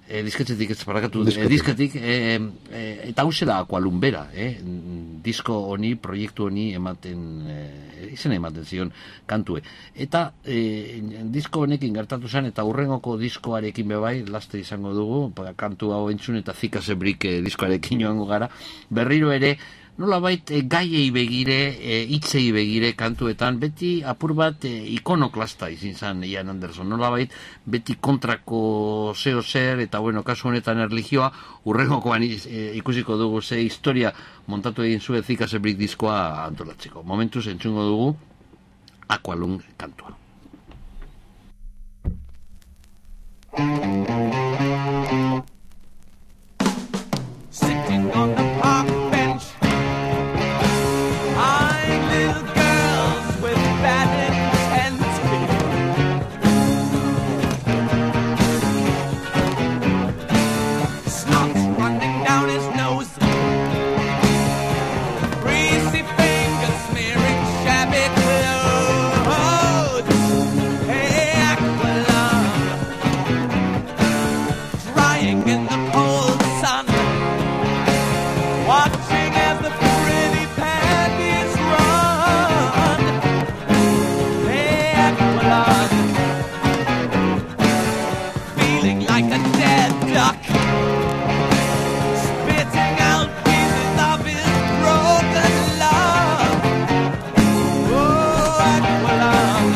E, disketxetik ez parakatu, Diskotik. e, disketik, e, e, eta hau zela Aqualumbera, eh? Disko honi, proiektu honi ematen, e, izena ematen zion kantue. Eta e, disko honekin gertatu zen, eta hurrengoko diskoarekin bebai, laste izango dugu, pa, kantu hau entzun eta zikasebrik e, diskoarekin joango gara, berriro ere, nolabait e, gaiei begire, e, hitzei begire kantuetan, beti apur bat e, ikonoklasta izin zen Ian Anderson, nolabait beti kontrako zeo zer, eta bueno, kasu honetan erlijioa, urrengokoan e, ikusiko dugu ze historia montatu egin zuen zikasebrik diskoa antolatzeko. Momentuz entzungo dugu Aqualung kantua. Sitting on the park bench, eyeing little girls with bad intent. Snot's running down his nose, greasy fingers smearing shabby clothes. Hey, Aqualung, drying in the cold sun, watching as the pretty panties run. Hey, Aqualung, feeling like a dead duck, spitting out pieces of his broken love. Oh, Aqualung,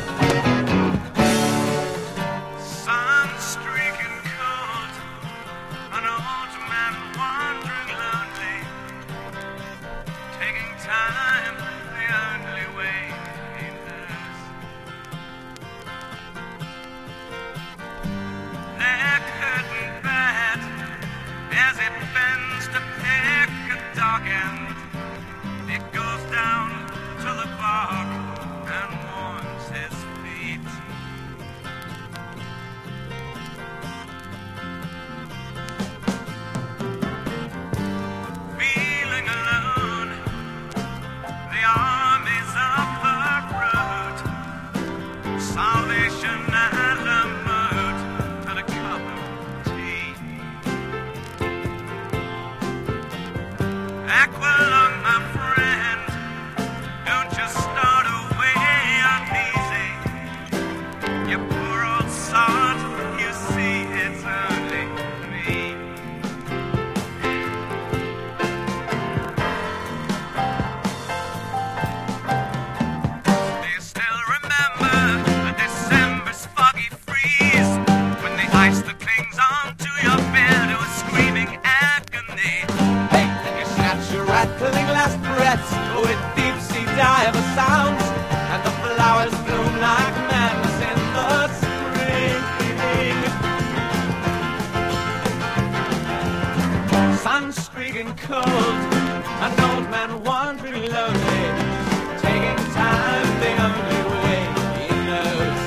sun streaking cold, an old man wandering lonely, taking time the only way he knows. They're curtain bad as it bends to pick a dog end. It goes down to the bog and warms his feet. Feeling alone, the armies of the road, salvation and a mood and a cup of tea. Aqualung, my friend, don't just start away uneasy. You poor old sod, you see it's only me. Do you still remember a December's foggy freeze, when the ice that clings onto your bed was screaming agony? Hey, and you snatch your rattling last breaths with deep sea diver sounds, and the flowers bloom like madness in the spring. Sun streaking cold, an old man wandering lonely, taking time the only way he knows.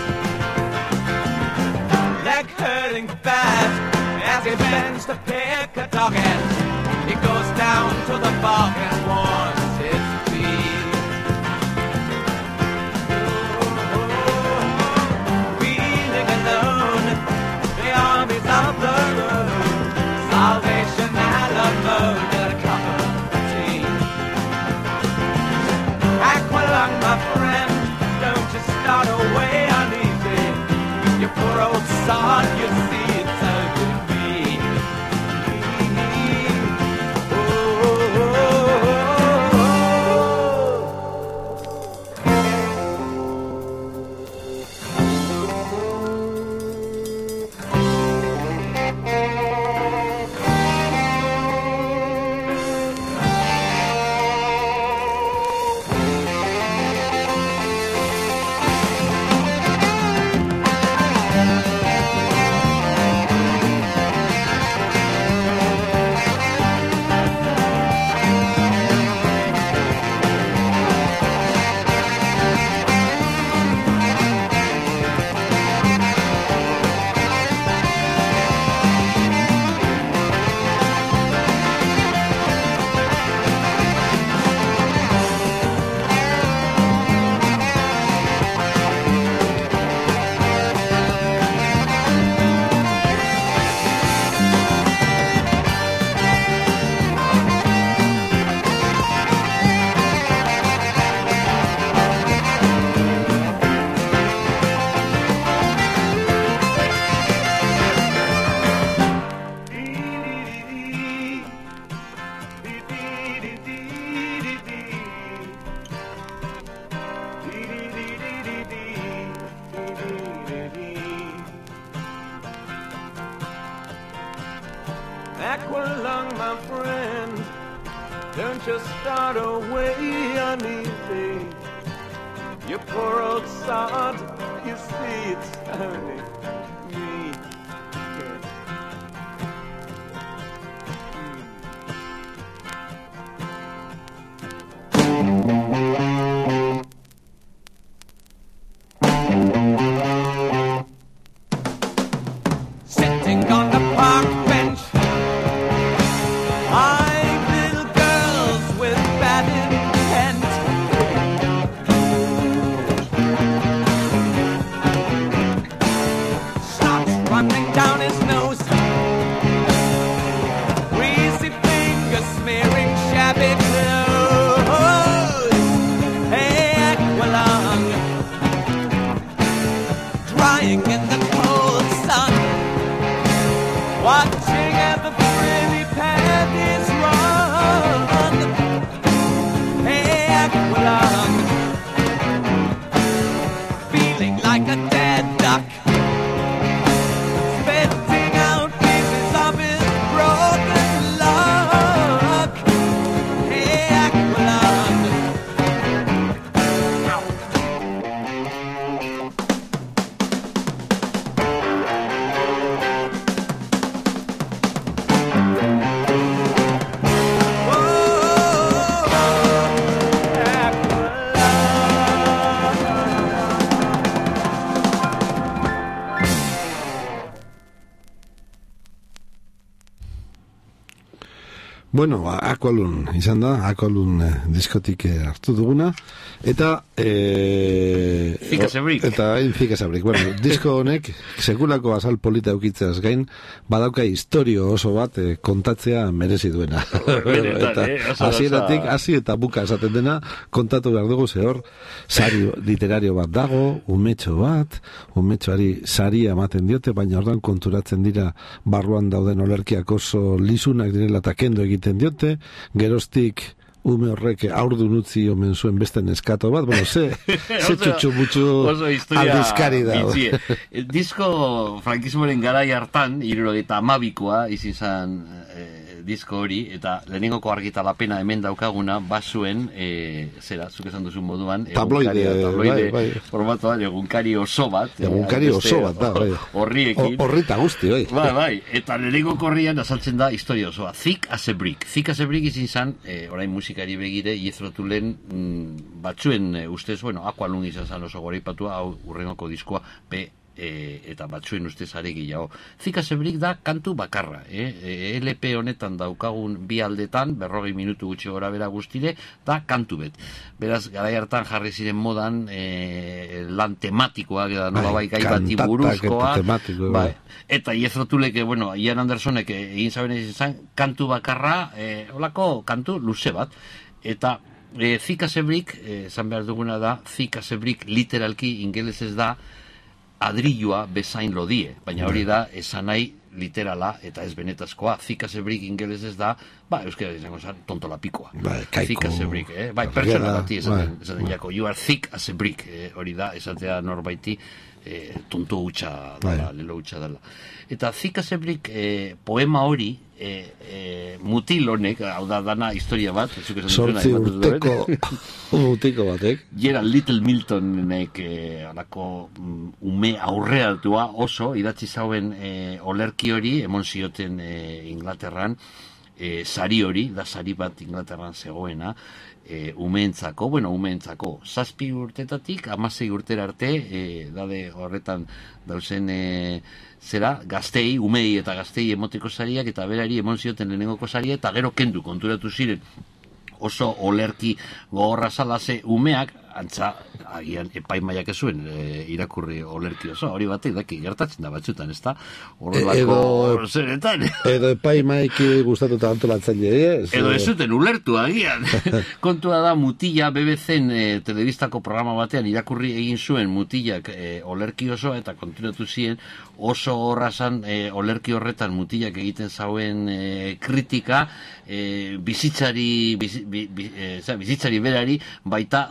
Leg hurting bad as he bends to pick a dog end. He goes down to the bog and warms his feet. Feeling alone, the armies of the road, salvation and a moan and a cup of tea. Aqualung, my friend, don't just start away uneasy. You poor old sod, you see it's so good me. Oh, oh, oh, oh. just start away uneasy. You poor old sod, you see it's only me. Sitting on the park bench, eying little girls with bad intent. Starts running down his nose, greasy fingers smearing shabby clothes. Hey, Aqualung, drying in the cold sun, watching as the frilly panties run. Hey, Aqualung, feeling like a dead duck, spitting out pieces of his broken luck. Hey, Aqualung, ow. Bueno, Aqualung izan da, Aqualung eh, diskotik eh, hartu duguna, eta eh, Thick as a brick. Eta hain Thick as a brick. Bueno, disko honek sekulako azal polita eukitzeaz gain, badauka historio oso bat eh, kontatzea merezi duena. Benetan, Eta eh, oso hasieratik oso- hasi eta buka esaten dena kontatu behar dugu, ze hor sari literario bat dago, umetxo bat, umetxoari saria ematen diote, baina ordan konturatzen dira barruan dauden olerkiak oso lizunak direla eta kendo egiten diote, geroztik ume horrek aurdun utzi omen zuen beste neskato bat, bueno, ze, ze Oso- txutxu butxu oso historia aldizkari da. bitxie. Eh, Disko frankismoaren garai hartan, hirurogeita hamabikoa izin zen eh, disko hori, eta lehenengoko argitalapena hemen daukaguna, bazuen, eh, zera, zuk esan duzun moduan, Tabloide, egunkaria, tabloide bai, bai. formatoan, egunkari oso bat. eh, Egunkari beste oso bat da, bai. Horriekin. O- Horrita guzti, bai. Bai, bai, eta lehenengoko horrian azaltzen da historia osoa. Thick as a brick. Thick as a brick izin zen, eh, orain musikari begire, Jethro Tullen mm, batzuen e, ustez, bueno, Aqualung izan zen oso goraipatua, hau urrengoko diskoa, pe, e, eta batzuen ustez are gehiago. Thick as a brick da kantu bakarra, eh? E, L P honetan daukagun bi aldetan, berrogei minutu gutxi gora bera guztire, da kantu bet. Beraz, garai hartan jarri ziren modan e, lan tematikoak, eta nola bai gai bati kantatak buruzkoa. eta tematiko, Bai. bai. Eta Jethro Tullek, bueno, Ian Andersonek egin zaben izan, kantu bakarra, e, holako kantu luze bat. Eta e, Thick as a brick, esan behar duguna da, Thick as a brick literalki ingelesez da, adrilloa bezain lodie, baina hori da esan nahi literala eta ez benetazkoa. Thick as a brick ingelesez da, ba, euskera izango zen, tontolapikoa. Bai, kaiko. Thick as a brick, eh? Bai, Argela, pertsona bati esaten, bai, esaten bai. jako, you are thick as a brick, eh, hori da, esatea norbaiti, eh, tonto hutsa dela, Bai. lelo hutsa dela. Eta Thick as a brick eh, poema hori, eh, eh, mutil honek, hau da dana historia bat, zuk esan duzuna, Sortzi aipatu dut, urteko urtiko batek. Gerald Little Miltonek eh, alako mm, ume aurrealtua oso, idatzi zauen eh, olerki hori, emon zioten eh, Inglaterran, eh, sari hori, da sari bat Inglaterran zegoena, eh, umeentzako, bueno, umeentzako, zazpi urtetatik, amasei urtera arte, eh, dade horretan dauzen eh, zera, gaztei, umei eta gaztei emoteko sariak, eta berari emon zioten lehenengoko saria, eta gero kendu konturatu ziren, oso olerki gogorra zala ze umeak, antza, agian epaimaiak ez zuen e, irakurri olerki oso, hori batek daki gertatzen da batzutan, ez da? Horrelako Edo- zeretan. Edo epai maiki gustatuta antolatzaile, ez? Edo ez zuten ulertu agian. Kontua da mutila B B C-en e, telebistako programa batean irakurri egin zuen mutilak e, olerki oso, eta konturatu ziren oso horrazan e, olerki horretan mutilak egiten zauen e, kritika e, bizitzari bizi, bi, bi, e, za, bizitzari berari baita jangoiko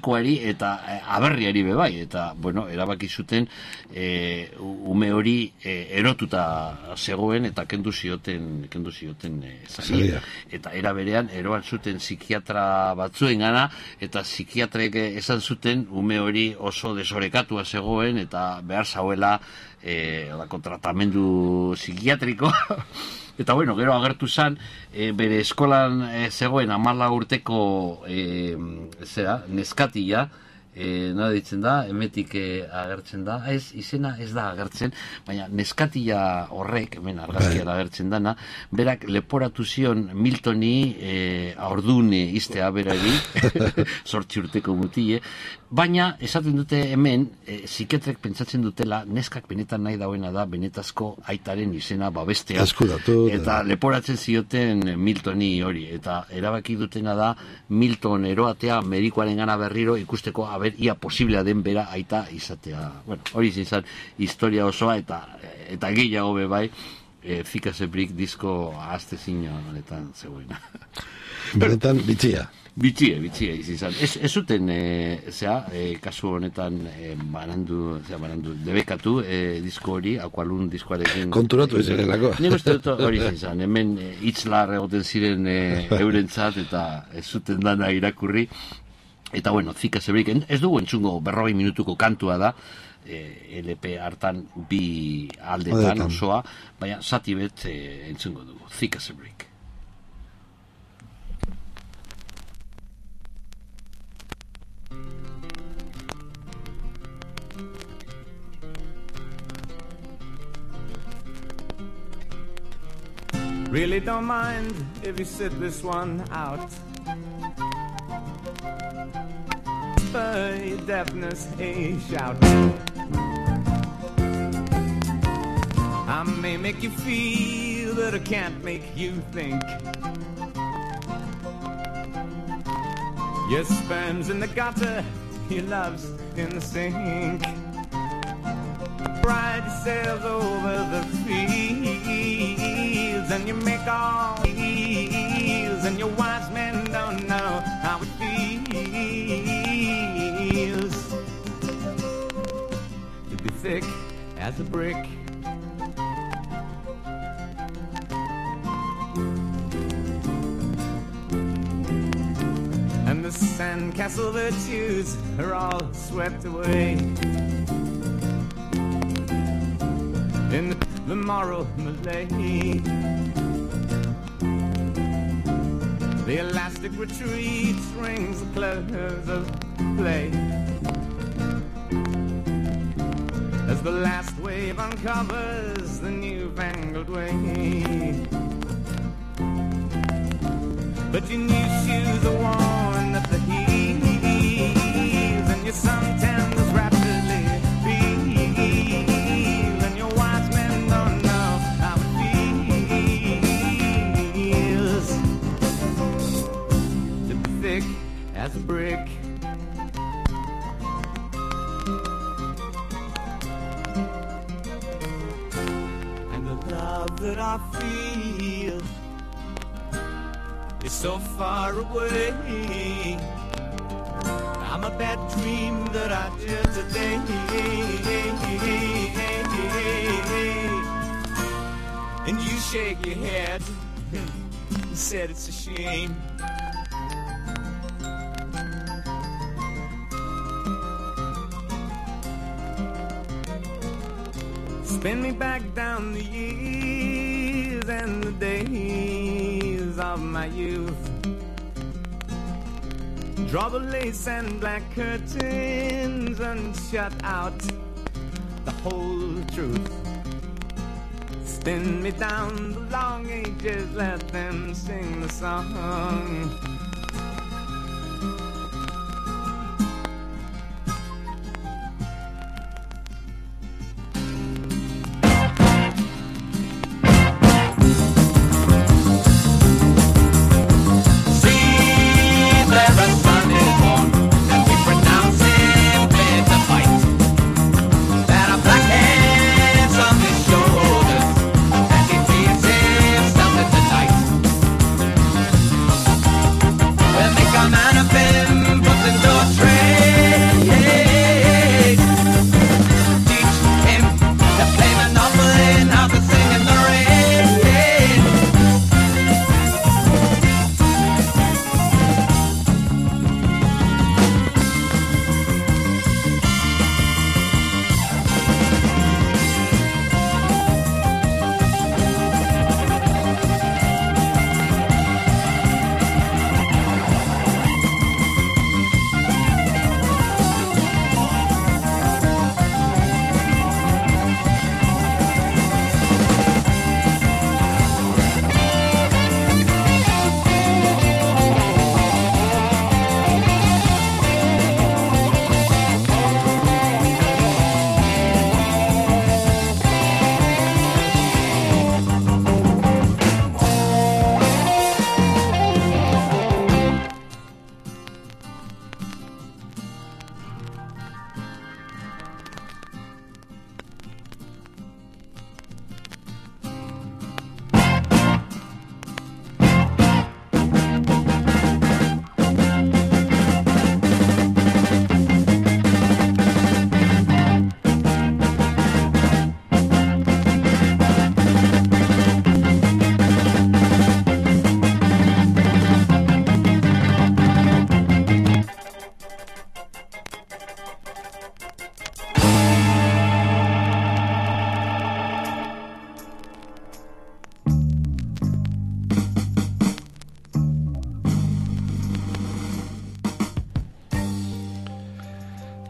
ohikoari eta e, aberriari bebai, eta, bueno, erabaki zuten e, ume hori e, erotuta zegoen eta kendu zioten, kendu zioten e, zaila. Eta era berean, eroan zuten psikiatra batzuen gana, eta psikiatrek esan zuten ume hori oso desorekatua zegoen, eta behar zauela e, tratamendu psikiatriko. Eta bueno, gero agertu zan, e, bere eskolan e, zegoen hamala urteko e, zera, neskatia, e, nola ditzen da, emetik e, agertzen da, ez, izena ez da agertzen, baina neskatia horrek, hemen argazkian agertzen dana, berak leporatu zion Miltoni e, aurdun iztea berari, zortzi urteko mutile, baina esaten dute hemen, e, psikiatrek pentsatzen dutela, neskak benetan nahi dauena da, benetazko aitaren izena babestea. Eskudatu. Eta leporatzen zioten Miltoni hori. Eta erabaki dutena da, Milton eroatea medikoaren gana berriro ikusteko, haber, ia posiblea den bera aita izatea. Bueno, hori izan historia osoa, eta eta gehiago be bai, e, Fikasebrik disko ahaztezin honetan zegoena. Benetan, bitxia. Bitxie, bitxie izan. Ez, ez zuten, e, zera, e, kasu honetan e, banandu, zera, banandu, debekatu e, disko hori, Aqualun diskoarekin. Konturatu ez erelako. Nik uste dut hori izan. Hemen e, hitzlar egoten ziren e, eurentzat eta ez zuten dana irakurri. Eta bueno, Fikasebrik, ez dugu entzungo berrogei minutuko kantua da, e, L P hartan bi aldetan osoa, baina zati bet e, entzungo dugu. Fikasebrik. Really don't mind if you sit this one out. But your deafness a shout. I may make you feel, but I can't make you think. Your sperm's in the gutter, your love's in the sink. Ride yourselves over the fields, and you make all deals, and your wise men don't know how it feels to be thick as a brick. And the sandcastle virtues are all swept away in the, the moral malaise. The elastic retreat rings the close of play as the last wave uncovers the newfangled way. But your new shoes are worn at the heels, and your suntans rapidly peel, and your wise men don't know how it feels to be thick as a brick. And the love that I feel is so far away. I'm a bad dream that I did today. And you shake your head and said it's a shame. Spin me back down the years and the days of my youth. Draw the lace and black curtains and shut out the whole truth. Spin me down the long ages, let them sing the song.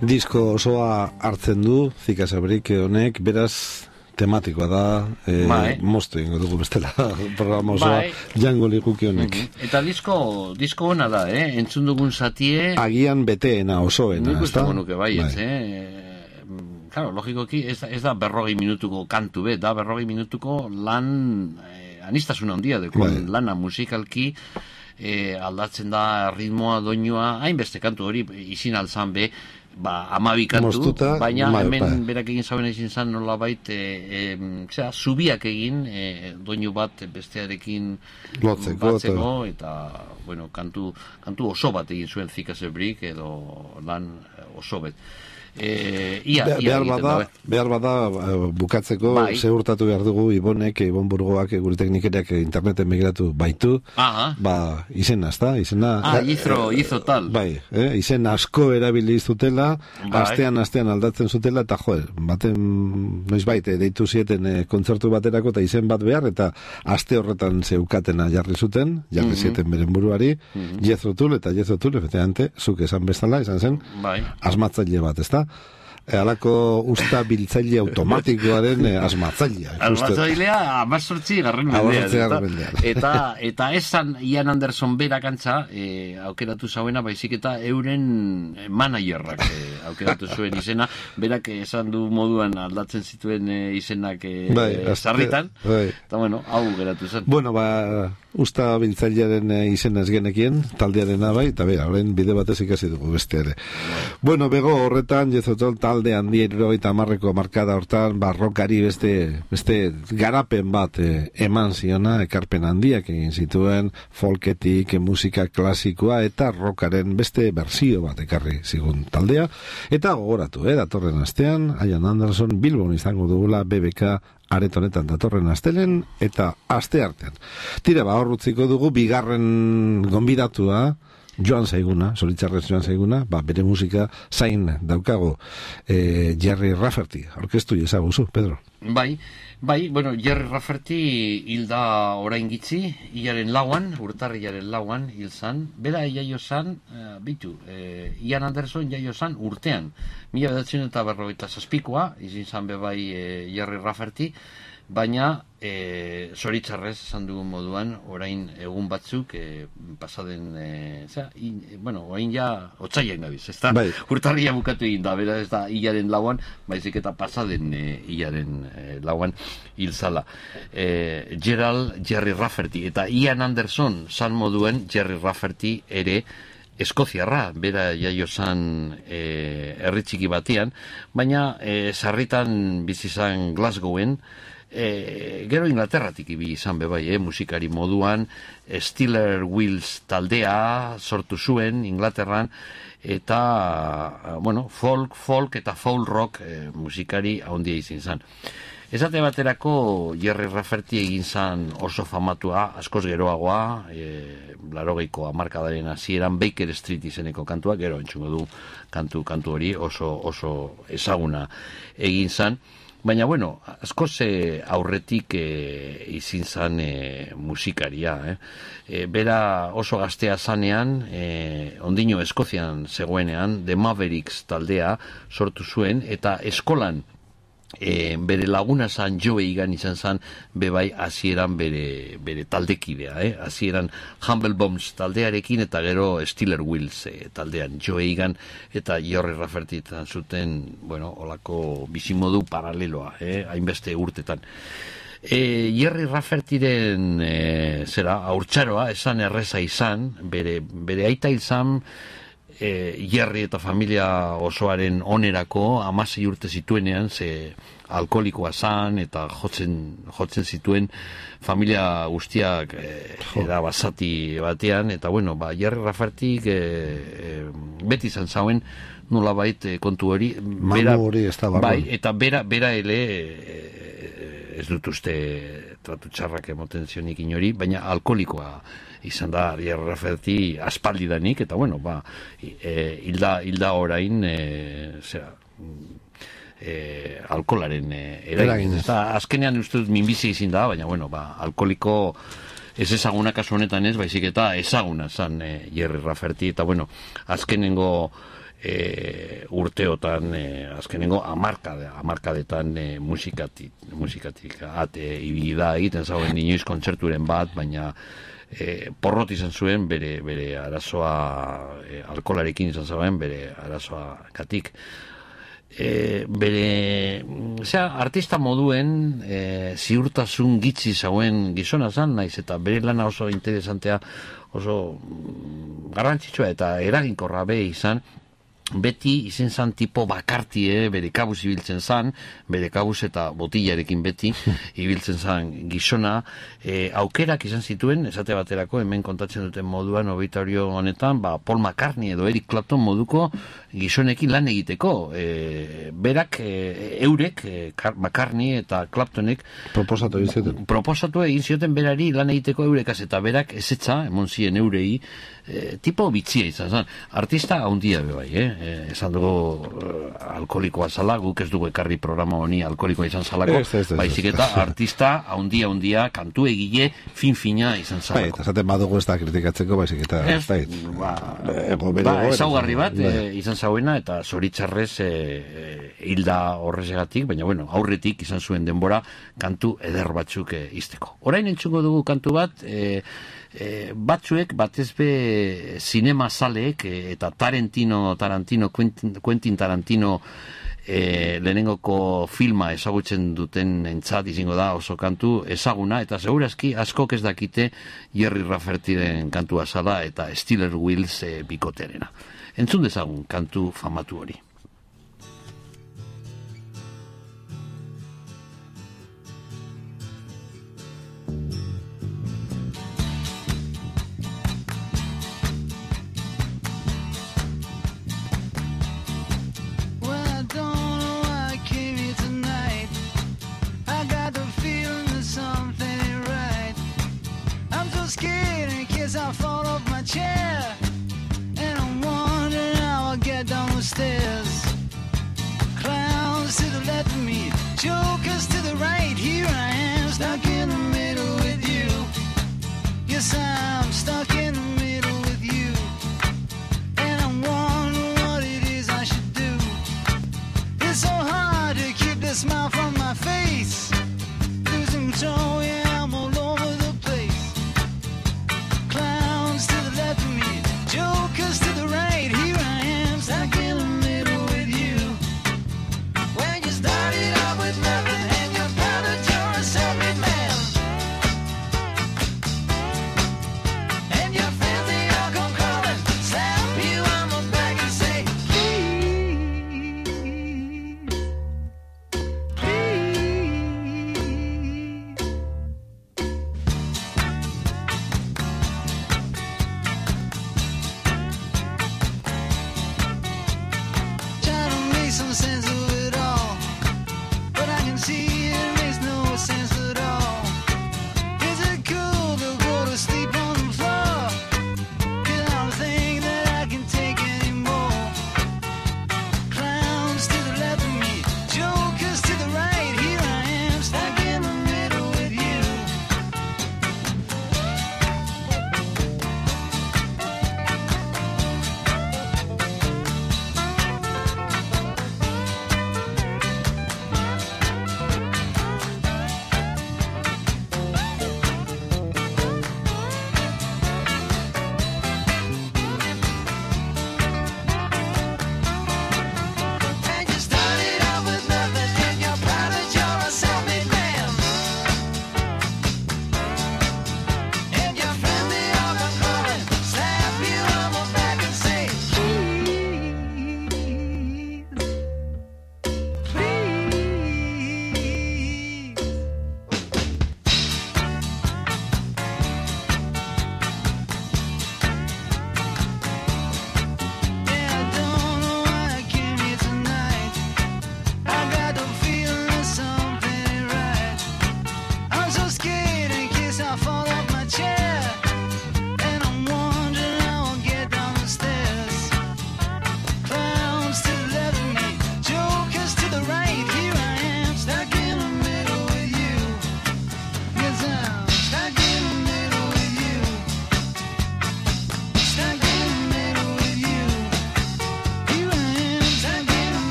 Disko osoa hartzen du, Zikasabrik honek, beraz tematikoa da, e, bai. moztu ingo dugu bestela, programa osoa bai. jango likuki honek. Mm-hmm. Eta disko, disko ona da, eh? Entzun dugun zatie... Agian beteena, osoena, Nik ez da? uste nuke bai, ez, Bai. eh? Claro, logikoki, ez, da- ez da berrogei minutuko kantu bet, da berrogei minutuko lan, eh, anistasuna handia dekun Bai. lana musikalki, eh, aldatzen da ritmoa, doinua, hainbeste kantu hori, izin alzan be, ba, amabi kantu, Moztuta, baina bai, hemen bai. berak egin zauen ezin zan nolabait, e, e, zera, zubiak egin, e, doinu bat bestearekin Lotzeko, batzeko, eta, bueno, kantu, kantu oso bat egin zuen Zikasabrik, edo lan oso bet. E, ia, Be, ia behar egiten bada, da, behar bada eh, bukatzeko Bai. segurtatu behar dugu Ibonek, Ibon Burgoak, gure teknikeriak interneten begiratu baitu, Aha. ba, izena, ez da? Izena, Ah, hizo, hizo tal. Bai, eh? izen asko erabili zutela, Bai. astean astean aldatzen zutela, eta jo, baten noizbait, eh, deitu zieten eh, kontzertu baterako, eta izen bat behar, eta aste horretan zeukatena jarri zuten, jarri Mhm. zieten beren buruari, Jethro Tull, eta Jethro Tull, efectivamente, zuk esan bezala, izan zen, Bai. asmatzaile bat, ezta? E, alako usta biltzaile automatikoaren e, asmatzailea. ikusten. Albatzailea amazortzi garren mendean. Amazortzi eta- garren mendean. Eta, eta esan Ian Anderson berak antza, e, aukeratu zauena, baizik eta euren eh, managerrak e, aukeratu zuen izena, berak esan du moduan aldatzen zituen e, izenak e, Bai, aste- sarritan, bai. eta bueno, hau geratu zen. Bueno, ba, usta biltzailearen e, izena ez genekien, taldearena bai, eta bera, orain bide batez ikasi dugu beste ere. Bueno, bego horretan, jezotol talde handia irurogeita hamarreko markada hortan, barrokari beste, beste garapen bat e, eman ziona, ekarpen handiak egin zituen, folketik, e, musika klasikoa, eta rockaren beste berzio bat ekarri zigun taldea, eta gogoratu, eh, datorren astean, Ian Anderson Bilbon izango dugula B B K aretonetan datorren astelen eta aste artean. Tira, ba, hor utziko dugu bigarren gonbidatua, joan zaiguna, zoritzarrez joan zaiguna, ba, bere musika zain daukago, e, Jerry Rafferty, orkestu ezaguzu, Pedro. Bai, bai, bueno, Jerry Rafferty hilda orain gitzi, hilaren lauan, urtarrilaren lauan hil zan, bera jaio zan, uh, bitu, eh, Ian Anderson jaio zan urtean, mila bederatziehun eta berrogeita zazpikoa, izin zan bebai eh, Jerry Rafferty, baina e, zoritzarrez esan dugun moduan orain egun batzuk e, pasaden e, zera, in, e, bueno, orain ja otsailean gabiz, ez da? Bai. Urtarria bukatu egin da, bera ez da hilaren lauan, baizik eta pasaden e, hilaren e, lauan hil zala. E, Gerald Jerry Rafferty eta Ian Anderson zan moduen Jerry Rafferty ere Eskoziarra, bera jaio zan e, herri txiki batean, baina e, sarritan bizi zan Glasgowen, E, gero Inglaterratik ibili izan bebai, eh, musikari moduan, Steeler Wheels taldea sortu zuen Inglaterran, eta, bueno, folk, folk eta folk rock eh, musikari handia izin zan. Esate baterako Jerry Rafferty egin zan oso famatua, askoz geroagoa, e, larogeiko hamarkadaren hasieran Baker Street izeneko kantua, gero entzungo du kantu kantu hori oso oso ezaguna egin zan. Baina, bueno, askoz e, aurretik e, izin zan e, musikaria. Eh? E, bera oso gaztea zanean, e, ondino Eskozian zegoenean, The Mavericks taldea sortu zuen, eta eskolan e, bere laguna zan Joe Egan izan zan, bebai hasieran bere, bere taldekidea. Eh? Hasieran Humble Bombs taldearekin, eta gero Steeler Wheels e, taldean Joe Egan eta Jerry Rafferty izan zuten, bueno, olako bizimodu paraleloa, eh? hainbeste urtetan. E, Jerry Raffertyren e, zera, haurtzaroa, esan erreza izan, bere, bere aita izan, e, Jerry eta familia osoaren onerako, hamasei urte zituenean, ze alkoholikoa zan, eta jotzen, jotzen zituen familia guztiak e, era basati batean, eta bueno, ba, Jerry Rafferty e, e, beti izan zauen, nolabait e, kontu hori, bera, Mamu hori ez da barruan. bai, eta bera, bera ele, e, ez dut uste tratu txarrak emoten zionik inori, baina alkoholikoa izan da Jerry Rafferty aspaldidanik, eta bueno, ba, e, hilda, hilda orain, e, zera, e, alkolaren e, eragin. Eta azkenean uste dut minbizi izin da, baina bueno, ba, alkoholiko ez ezaguna kasu honetan ez, baizik eta ezaguna zan e, Jerry Rafferty, eta bueno, azkenengo e, urteotan, e, azkenengo amarkade, amarkadetan e, musikatik, musikatik ate ibili da egiten zauen inoiz kontzerturen bat, baina e, porrot izan zuen bere, bere arazoa, e, alkolarekin izan zauen bere arazoa gatik. E, bere, osea, artista moduen e, ziurtasun gitzi zauen gizona zan, naiz eta bere lana oso interesantea, oso garrantzitsua eta eraginkorra be izan, beti izen zan tipo bakartie, bere kabuz ibiltzen zan, bere kabuz eta botillarekin beti ibiltzen zan gizona, e, aukerak izan zituen, esate baterako, hemen kontatzen duten moduan, obituario honetan, ba, Paul McCartney edo Eric Clapton moduko gizonekin lan egiteko, e, berak, e, eurek, e, McCartney eta Claptonek proposatu egin zioten. Proposatu egin zioten berari lan egiteko eurekaz, eta berak ezetza, emon zien eurei, e, tipo bitzia izan zan, artista haundia be bai, eh? E, esan dugu uh, alkoholikoa zala, guk ez dugu ekarri programa honi alkoholikoa izan zalako, ez, ez, ez, baizik eta artista haundia haundia kantu egile fin-fina izan Bai, zalako. eta zaten badugu ez da kritikatzeko, baizik eta Ez, ez da, ba, ego ba, bere ezaugarri bat bai. e, izan zauena, eta zoritzarrez e, e, hilda horrezegatik, baina bueno, aurretik izan zuen denbora kantu eder batzuk e, izteko. Orain entzungo dugu kantu bat, e, e, batzuek, batez be sinema zaleek e, eta Tarantino, Tarantino, Quentin, Quentin Tarantino e, lehenengoko filma ezagutzen duten entzat izango da oso kantu ezaguna, eta segurazki askok ez dakite Jerry Raffertyren kantua zala eta Steeler Wheels e, bikotearena. Entzun dezagun kantu famatu hori. I fall off my chair, and I'm wondering how I'll get down the stairs.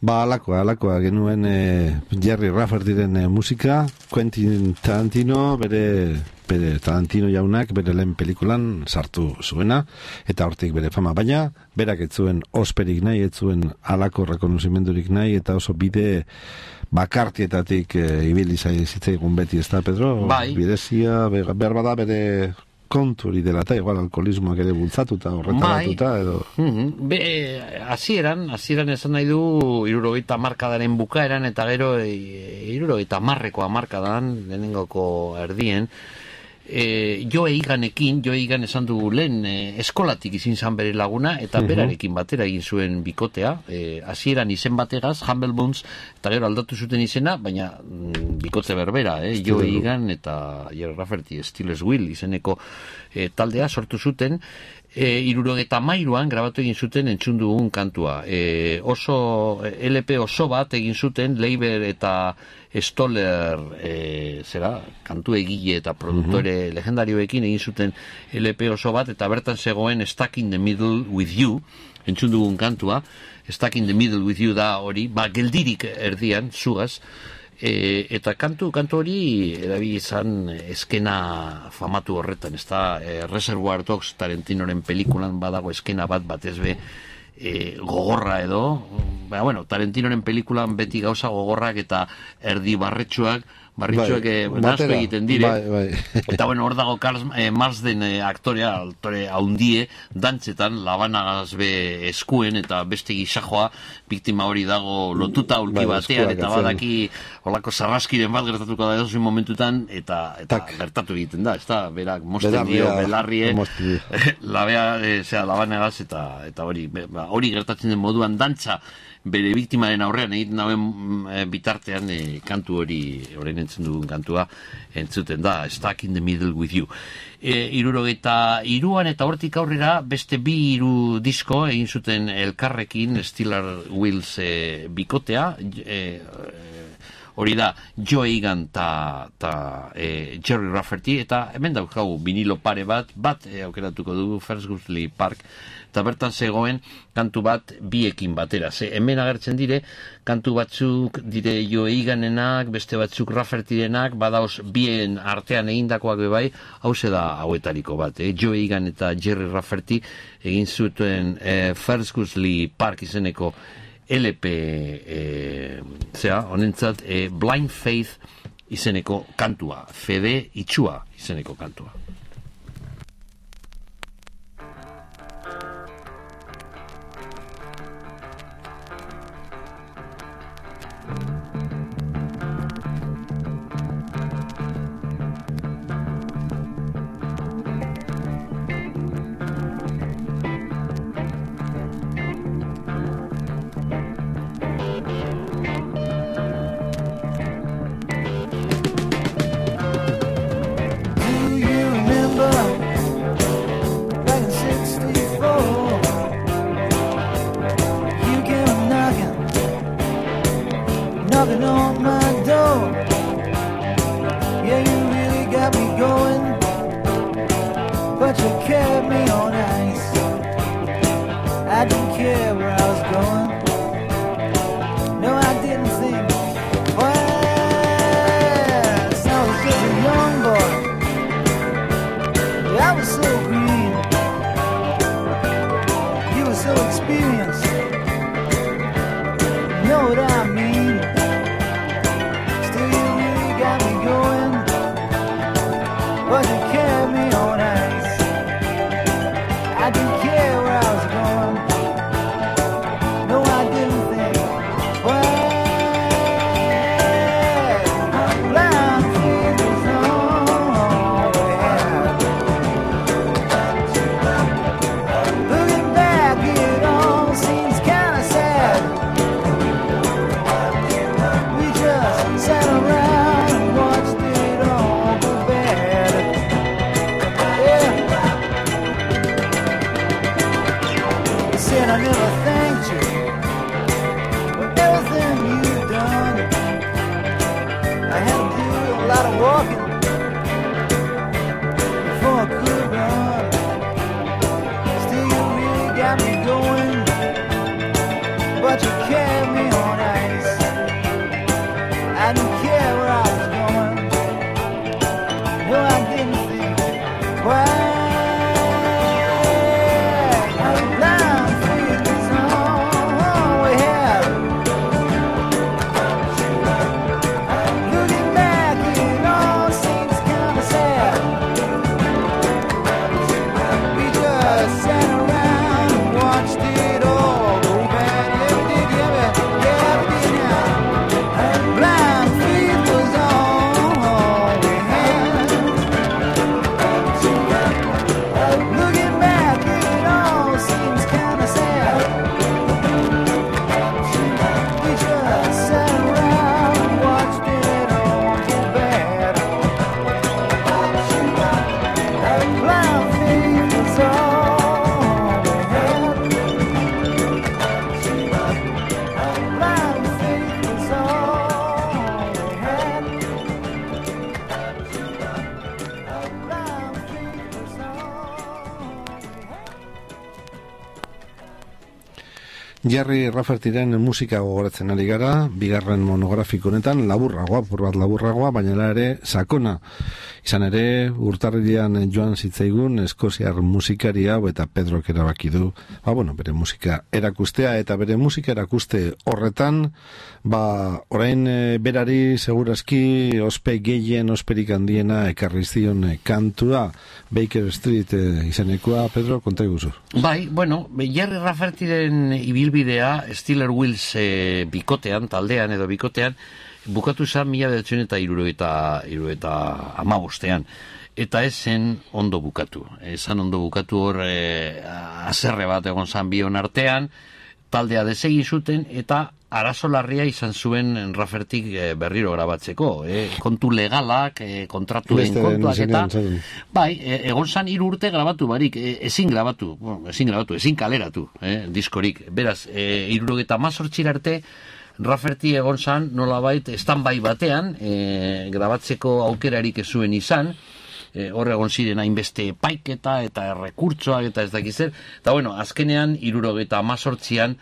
Ba, alakoa, alakoa, genuen e, Jerry Raffertyren e, musika, Quentin Tarantino, bere, bere Tarantino jaunak, bere lehen pelikulan sartu zuena, eta hortik bere fama, baina berak ez zuen osperik nahi, ez zuen alako rekonozimendurik nahi, eta oso bide bakartietatik e, ibili zitzaigun beti, ez da, Pedro? Bai. Bidezia, behar bada bere kontu hori dela, eta igual alkoholismoak ere bultzatuta, horretaratuta, edo... Mm-hmm. Be, hasieran, hasieran esan nahi du, hirurogeita hamarkadaren bukaeran, eta gero, hirurogeita hamarreko hamarkadan, lehenengoko erdien, E, jo eiganekin, jo eigan esan dugu lehen e, eskolatik izin zan bere laguna eta uh-huh. berarekin batera egin zuen bikotea, e, hasieran izen bategaz, Humble Bones, eta gero aldatu zuten izena, baina mm, bikote berbera, eh? Jo eigan eta Jerry Rafferty, Steelers Wheel izeneko e, taldea sortu zuten, e, irurogeta mairuan grabatu egin zuten entzun dugun kantua. E, oso, L P oso bat egin zuten, Leiber eta Stoller e, zera, kantu egile eta produktore uh-huh. legendarioekin egin zuten L P oso bat, eta bertan zegoen Stuck in the Middle with You, entzun dugun kantua, Stuck in the Middle with You da hori, ba, geldirik erdian, zugaz, e, eta kantu, kantu hori erabili izan eskena famatu horretan, ez da, e, Reservoir Dogs Tarantinoren pelikulan badago eskena bat batez be, E, gogorra edo, ba, bueno, Tarantinoren pelikulan beti gauza gogorrak eta erdi barretxuak, barritxuak bai, nasko egiten dire. Bai, bai. Eta bueno, hor dago Karl eh, Marsden eh, aktorea, aktore haundie, dantzetan, labanagaz be eskuen, eta beste gisajoa, biktima hori dago lotuta ulki bai, batean, eta badaki holako sarraskiren bat gertatuko da edozein momentutan, eta, eta gertatu egiten da, ez da, berak mosten dio, belarrie, labea, e, zera, labanagaz, eta, eta hori, ba, hori gertatzen den moduan dantza, bere biktimaren aurrean egiten dauen e, bitartean e, kantu hori, orain entzun dugun kantua, entzuten da, Stuck in the Middle with You. E, irurogeita iruan eta hortik aurrera beste bi hiru disko egin zuten elkarrekin Steelers Wheels e, bikotea, e, hori da Joe Egan eta e, Jerry Rafferty, eta hemen daukagu vinilo pare bat, bat e, aukeratuko dugu First Gustley Park, eta bertan zegoen kantu bat biekin batera. Ze hemen agertzen dire, kantu batzuk dire Joe Eganenak, beste batzuk Raffertyrenak, badaoz bien artean egindakoak bebai, hauze da hauetariko bat. Eh? Joe Egan eta Jerry Rafferty egin zuten e, First Gustley Park izeneko L P e, zera, honentzat e, Blind Faith izeneko kantua, fede itxua izeneko kantua. I didn't care where I was going. Jerry Raffertyren musika gogoratzen ari gara, bigarren monografiko honetan, laburragoa, apur bat laburragoa, baina ere sakona. Izan ere, urtarrilean joan zitzaigun eskoziar musikari hau eta Pedrok erabaki du, ba, bueno, bere musika erakustea eta bere musika erakuste horretan, ba, orain e, berari segurazki ospe gehien osperik handiena ekarri zion e, kantua Baker Street e, izenekoa, Pedro, konta iguzu. Bai, bueno, Jerry Raffertyren ibilbidea Steeler Wills e, bikotean, taldean edo bikotean, bukatu zen mila bederatziehun eta hirurogeita hamabostean. Eta ez zen ondo bukatu. Esan ondo bukatu hor e, azerre bat egon zan bion artean, taldea desegin zuten eta arazo larria izan zuen Raffertyk e, berriro grabatzeko. E, kontu legalak, e, kontratuen Beste kontuak eta... zaten. Bai, e, egon zan hiru urte grabatu barik, e, ezin grabatu, bueno, ezin grabatu, ezin kaleratu, e, diskorik. Beraz, e, hirurogeita hemezortzi arte, Rafferty egon zan nolabait stand-by batean, e, grabatzeko aukerarik ez zuen izan, e, hor egon ziren hainbeste paiketa eta errekurtsoak eta ez dakiz zer, eta bueno, azkenean hirurogeita hemezortzian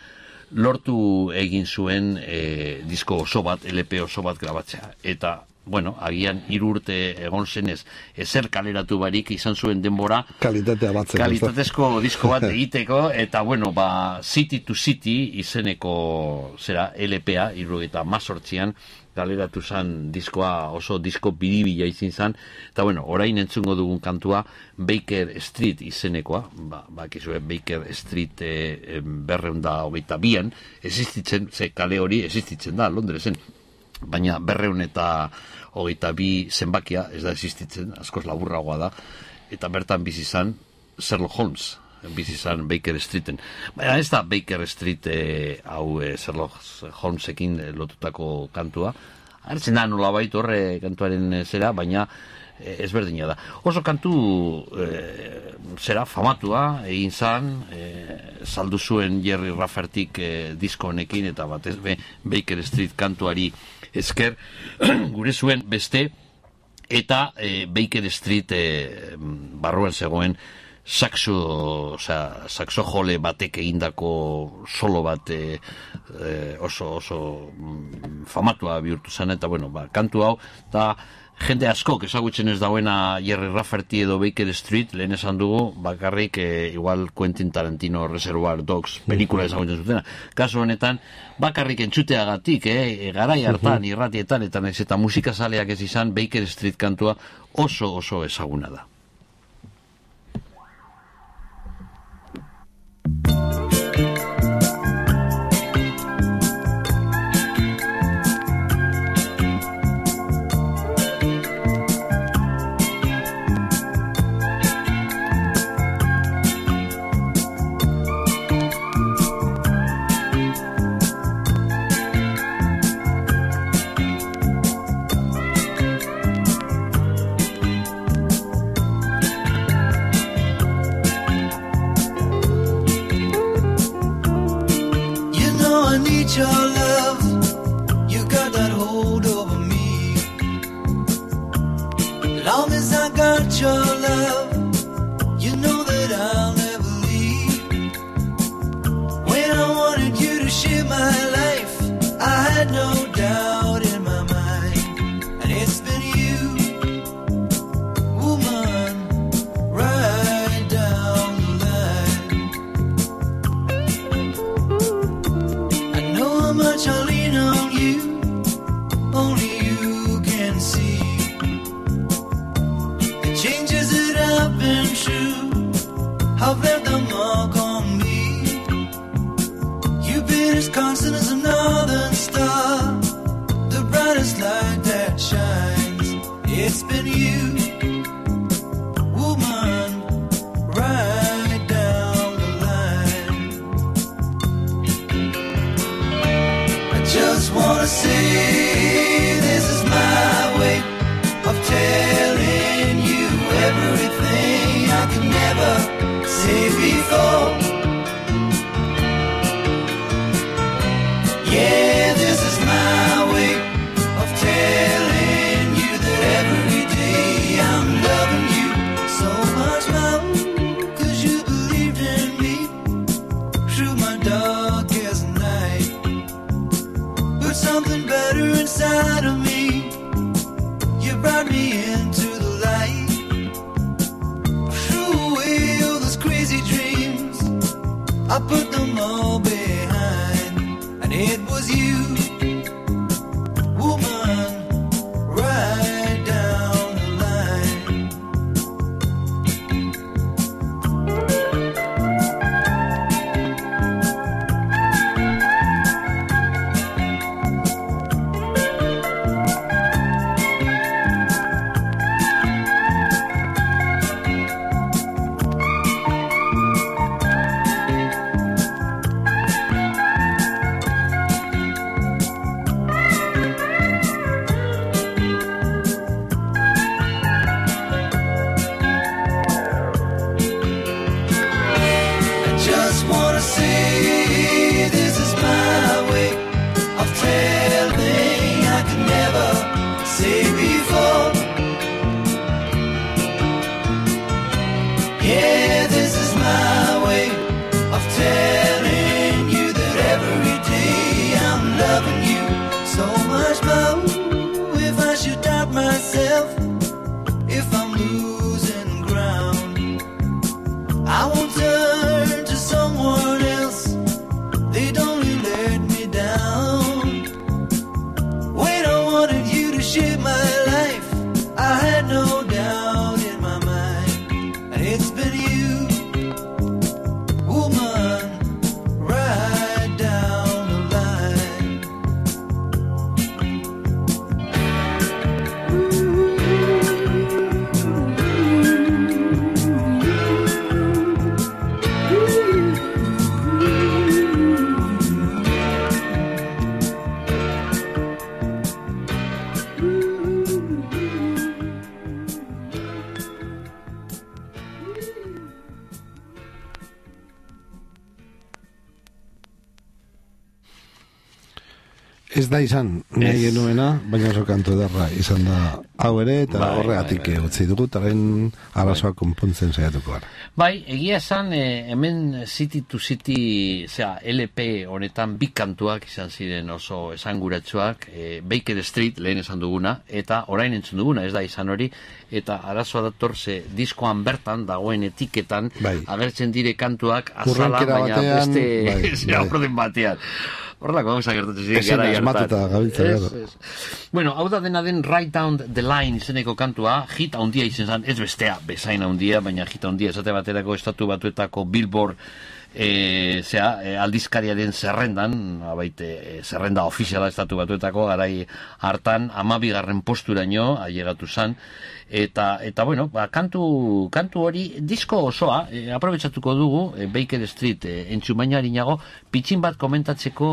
lortu egin zuen e, disko oso bat, L P oso bat grabatzea, eta bueno, agian hiru urte egon zenez ezer kaleratu barik izan zuen denbora Kalitatea batzen. kalitatezko disko bat egiteko, eta bueno, ba, City to City izeneko zera L P a hirurogeita hemezortzian kaleratu zen diskoa, oso disko biribila izin zen, eta bueno, orain entzungo dugun kantua Baker Street izenekoa, ba, ba kizue, Baker Street e, e, berreun da hogeita bian, existitzen, ze kale hori existitzen da, Londresen, baina berreun eta hogeita bi zenbakia ez da existitzen, askoz laburragoa da, eta bertan bizi izan Sherlock Holmes, bizi izan Baker Streeten. Baina ez da Baker Street e, hau e, Sherlock Holmesekin e, lotutako kantua, hartzen da nolabait horre kantuaren e, zera, baina e, ezberdina da. Oso kantu e, zera famatua egin zan, e, saldu zuen Jerry Raffertyk e, disko honekin, eta batez be Baker Street kantuari esker gure zuen beste, eta e, Baker Street e, barruan zegoen saxo, osea, saxo jole batek egindako solo bat e, e, oso oso mm, famatua bihurtu zen, eta bueno, ba, kantu hau, eta jende askok ezagutzen ez dauena Jerry Rafferty edo Baker Street, lehen esan dugu, bakarrik e, igual Quentin Tarantino Reservoir Dogs pelikula ezagutzen zutena. Kasu honetan, bakarrik entzuteagatik, eh, garai hartan, irratietan, eta naiz eta musikazaleak ez izan, Baker Street kantua oso oso ezaguna da. Your love, you got that hold over me. Long as I got your love, you know that I'll never leave. When I wanted you to share my life, I had no doubt in my mind. And it's been you, woman, right down the line. I know how much I lean on you, only you can see the changes that have been true, have left a mark on me. You've been as constant as a northern star, the brightest light that shines. It's been you, woman, right down the line. I just wanna say this is my way of telling you everything I could never say before. Yeah, this is my way of telling you that every day I'm loving you so much more, 'cause you believed in me through my darkest myself if I'm losing ground. I won't turn to someone else. They'd only let me down. When I wanted you to share my life, I had no doubt in my mind. And it's been you, woman, right down the line. Ez da izan, nahi genuena, baina oso kantu ederra izan da hau ere, eta Bai, horregatik bai, bai. utzi dugu, taren arazoak konpontzen saiatuko gara. Bai, egia esan, eh, hemen City to City, zera, L P honetan bi kantuak izan ziren oso esanguratsuak, eh, Baker Street, lehen esan duguna, eta orain entzun duguna, ez da izan hori, eta arazoa dator ze diskoan bertan, dagoen etiketan, Bai. agertzen dire kantuak azala, Kurrankera baina batean, beste, bai, zera, bai. orden batean. Horrelako gauza gertatzen ziren Ezin garai asmatuta hartan. gabiltza, Ez, gero. ez. Bueno, hau da dena den Right Down the Line izeneko kantua, hit handia izan zen, ez bestea, bezain handia, baina hit handia esate baterako estatu batuetako Billboard e, zera, e, aldizkariaren zerrendan, abaite, e, zerrenda ofiziala estatu batuetako, garai hartan, amabigarren posturaino, ailegatu zen, eta, eta bueno, ba, kantu, kantu hori, disko osoa, e, aprobetsatuko dugu, e, Baker Street, e, entzun baina harinago, pitxin bat komentatzeko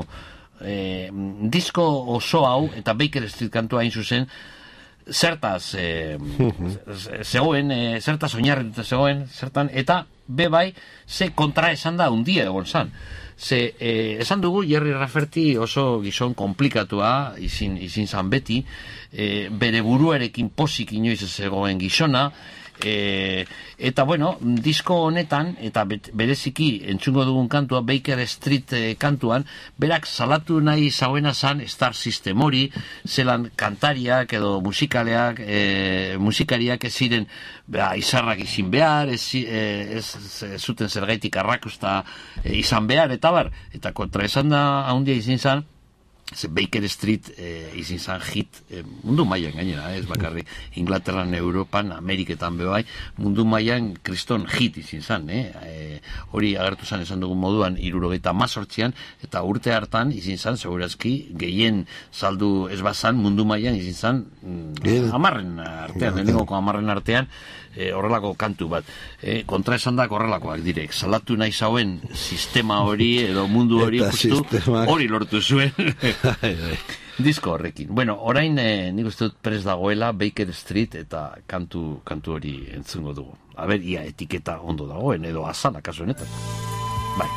e, disko oso hau, eta Baker Street kantua hain zuzen, zertaz e, zegoen, e, zertaz oinarrituta zegoen, zertan, eta be bai, ze kontra esan da undia egon zan. Ze, eh, esan dugu, Jerry Rafferty oso gizon komplikatua, izin, izin zan beti, eh, bere buruarekin pozik inoiz ez zegoen gizona, E, eta bueno, disko honetan, eta bet, bereziki entzungo dugun kantua, Baker Street e, kantuan, berak salatu nahi zauena zan Star System hori, zelan kantariak edo musikaleak, e, musikariak ez ziren ba, izarrak izin behar, ez, e, ez, ez zuten zergaitik arrakusta e, izan behar, eta bar, eta kontra esan da handia izin zan, ze Baker Street eh, izin zan hit eh, mundu mailan gainera, ez bakarri Inglaterran, Europan, Ameriketan bebai, mundu mailan kriston hit izin zan, eh? E, hori agertu zan esan dugun moduan hirurogeita hamazortzian, eta urte hartan izin zan, segurazki, gehien saldu ez bazan, mundu mailan izin zan mm, hamarren artean, lehenengoko hamarren artean, E, horrelako kantu bat. E, kontra esan da horrelakoak direk. Salatu nahi zauen sistema hori edo mundu hori justu hori lortu zuen disko horrekin. Bueno, orain e, nik uste dut prest dagoela Baker Street eta kantu, kantu hori entzungo dugu. A ber, ia etiketa ondo dagoen edo azala kasu honetan. Bai.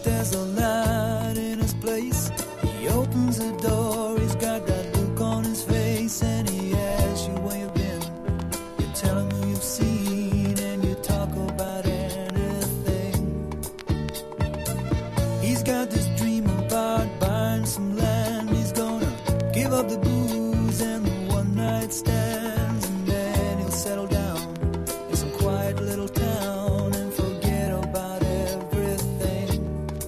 that there's a light in his place. He opens the door, he's got that look on his face, and he asks you where you've been. You tell him who you've seen, and you talk about anything. He's got this dream about buying some land. He's gonna give up the booze and the one night stands, and then he'll settle down in some quiet little town and forget about everything.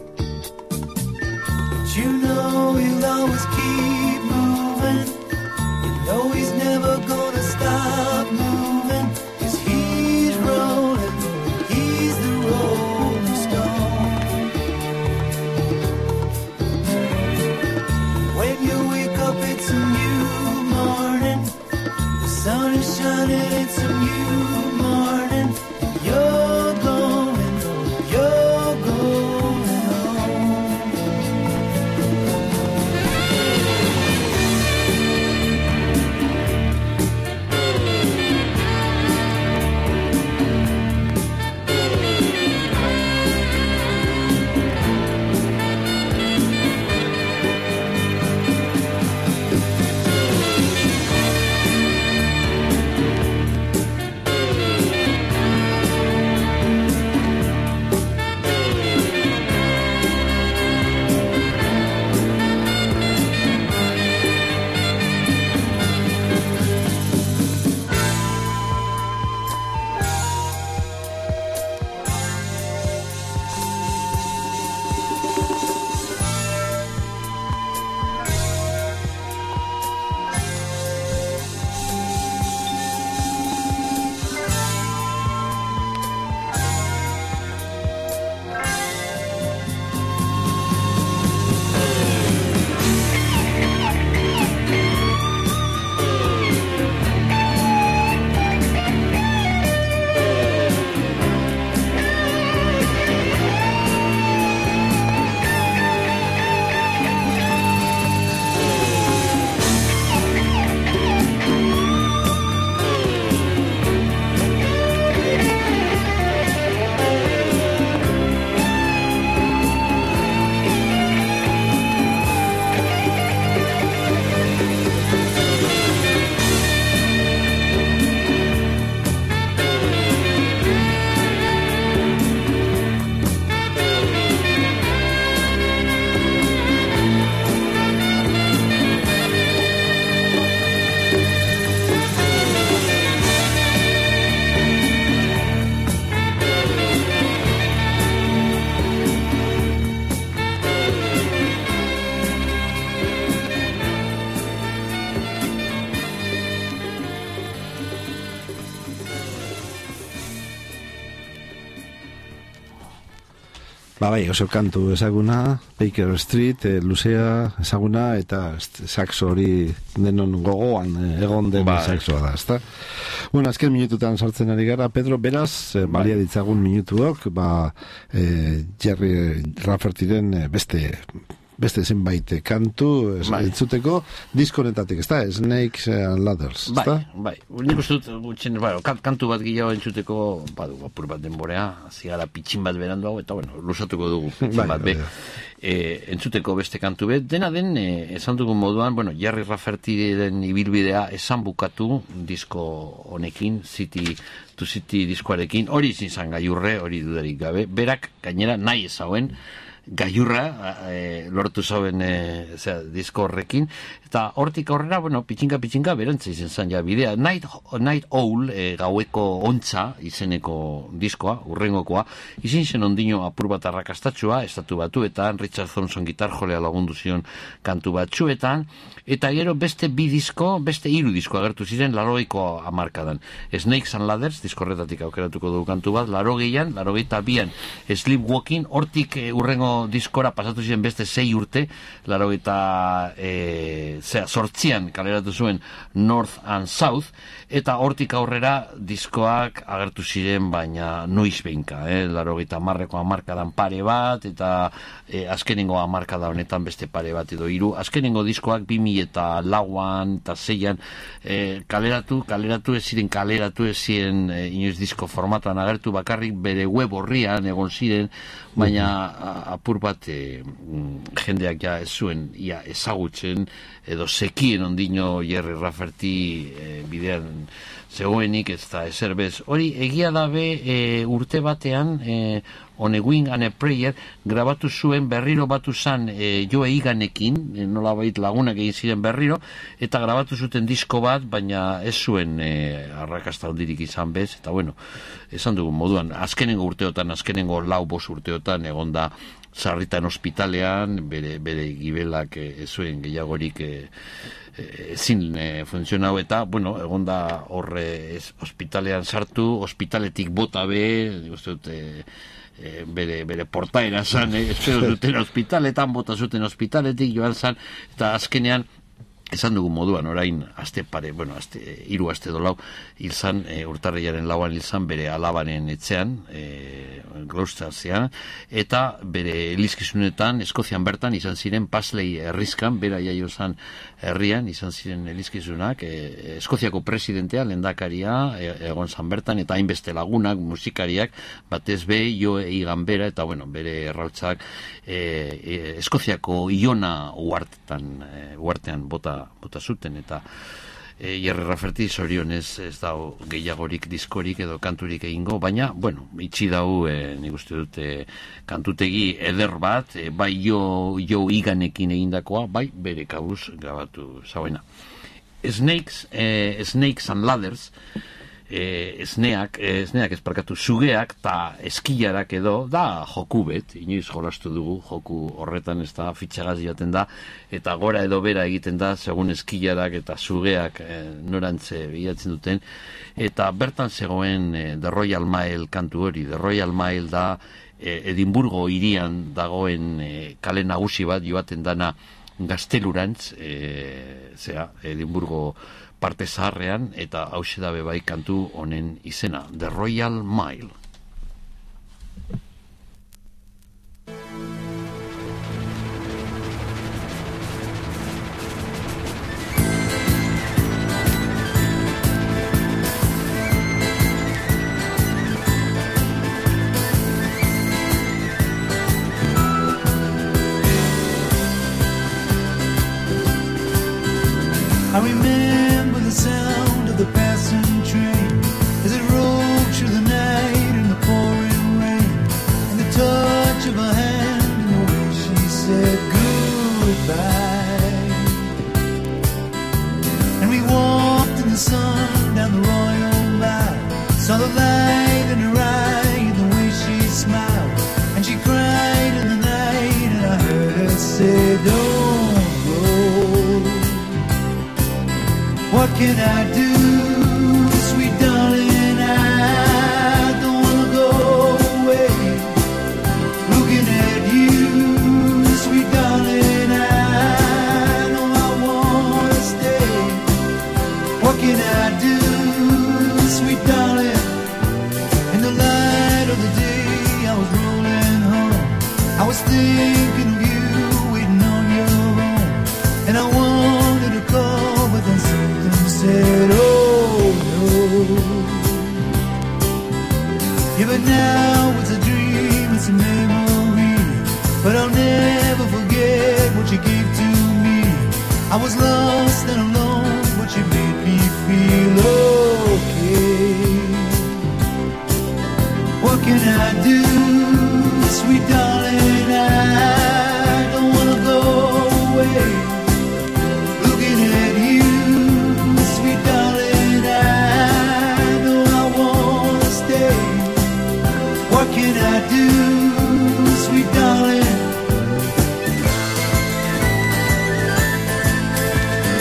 But you know he'll always keep moving. You know he's never gonna stop moving, 'cause he's rolling, he's the rolling stone. When you wake up it's a new morning, the sun is shining, it's a new morning. You're going, you're going home. Ba bai, oso kantu ezaguna, Baker Street, e, luzea ezaguna, eta saxo hori denon gogoan e, egon den Bai. saxoa da, ezta? Bueno, azken minututan sartzen ari gara, Pedro, beraz, e, balia ditzagun minutuok, ba, e, Jerry Raffertyren e, beste beste zenbait kantu ez, Bai. entzuteko diskonetatik, ezta? Snakes and Ladders, Bai, ezta? bai. Nik uste dut, gutxen, bueno, kan- kantu bat gehiago entzuteko, badu, apur bat denborea, zigara pitxin bat berandu hau, eta bueno, lusatuko dugu pitxin Bai, bat bai, be. bai. E, entzuteko beste kantu bet, dena den, e, esan dugun moduan, bueno, Jerry Raffertyren ibilbidea esan bukatu disko honekin, City to City diskoarekin, hori izin zan gaiurre, hori dudarik gabe, berak gainera nahi ezauen, gaiurra e, lortu zauen e, zera, disko horrekin, eta hortik aurrera, bueno, pitxinka pitxinka berantza izen zan ja bidea. Night, Night Owl, e, gaueko ontza izeneko diskoa, urrengokoa, izin zen ondino apur bat arrakastatxua, estatu batuetan, Richard Thompson gitarjolea lagundu zion kantu batzuetan, eta gero beste bi disko, beste hiru disko agertu ziren larogeiko hamarkadan. Snakes and Ladders, diskorretatik aukeratuko dugu kantu bat, larogeian, larogeita bian, Sleepwalking, hortik e, urrengo diskora pasatu ziren beste sei urte, larogeita e, zera, sortzian kaleratu zuen North and South, eta hortik aurrera diskoak agertu ziren, baina noiz behinka, eh? larogeita hamarreko hamarkadan pare bat, eta e, azkenengo hamarkada honetan beste pare bat edo hiru. Azkenengo diskoak bi mila eta lauan eta zeian e, kaleratu, kaleratu ez ziren kaleratu ez ziren e, inoiz disko formatuan agertu, bakarrik bere web horrian egon ziren, baina a, apur bat e, jendeak ja ez zuen ia ezagutzen edo sekien ondino Jerry Rafferty e, bidean zegoenik ez da ezer bez. Hori egia dabe e, urte batean e, On a Wing and a Prayer grabatu zuen berriro batu zan e, Joe Eganekin, e, nolabait lagunak egin ziren berriro, eta grabatu zuten disko bat, baina ez zuen e, arrakasta handirik izan bez, eta bueno, esan dugu moduan, azkenengo urteotan, azkenengo lau bos urteotan, egon da sarritan ospitalean, bere, bere gibelak e, ez zuen gehiagorik e, ezin e, funtzionau eta, bueno, egon da horre ospitalean sartu, ospitaletik bota be, uste dut, e, E, bere, bere portaera zan, eh, espero zuten ospitaletan, bota zuten ospitaletik, joan zan, eta azkenean, esan dugu moduan, orain, aste pare, bueno, aste, hiru aste dolau, hil zan, e, urtarrilaren lauan hil zan, bere alabanen etxean, e, Gloucestersean, eta bere elizkizunetan, Eskozian bertan, izan ziren Pasley herrizkan, bera jaio zan herrian, izan ziren elizkizunak, e, Eskoziako presidentea, lehendakaria, e, egon zan bertan, eta hainbeste lagunak, musikariak, batez be, Joe Egan bera, eta bueno, bere errautzak, e, e, Eskoziako Iona uartetan, e, uartean bota bota zuten, eta e, Jerry Rafferty zorionez ez dago gehiagorik diskorik edo kanturik egingo, baina, bueno, itxi dau, e, nik uste dute kantutegi eder bat, e, bai jo, jo Eganekin egindakoa, bai bere kabuz grabatu zauena. Snakes, e, Snakes and Ladders, E, esneak, e, esneak esparkatu sugeak eta eskilarak edo da joku bet, inoiz jolastu dugu joku horretan ez da fitxagaz jaten da eta gora edo bera egiten da segun eskilarak eta sugeak e, norantze bilatzen duten eta bertan zegoen e, The Royal Mile kantu hori. The Royal Mile da e, Edimburgo hirian dagoen e, kale nagusi bat joaten dana Gaztelurantz, e, zera, Edimburgo parte zaharrean, eta hauxe dabe bai kantu honen izena, The Royal Mile. I remember the sound of the passing train as it rolled through the night in the pouring rain, and the touch of her hand and the way she said goodbye. And we walked in the sun down the Royal Mile, saw the light in her eye and the way she smiled, and she cried in the night and I heard her say, don't go. What can I do, sweet darling? I don't wanna go away. Looking at you, sweet darling, I know I wanna stay. What can I do, sweet darling? In the light of the day, I was rolling home. I was thinking of you, waiting on your own, and I wanted to call, but then something said, oh no. Yeah, but now it's a dream, it's a memory, but I'll never forget what you gave to me. I was lost and alone, but you made me feel okay. What can I do, sweet darling? I don't wanna go away. Looking at you, sweet darling, I know I wanna stay. What can I do, sweet darling?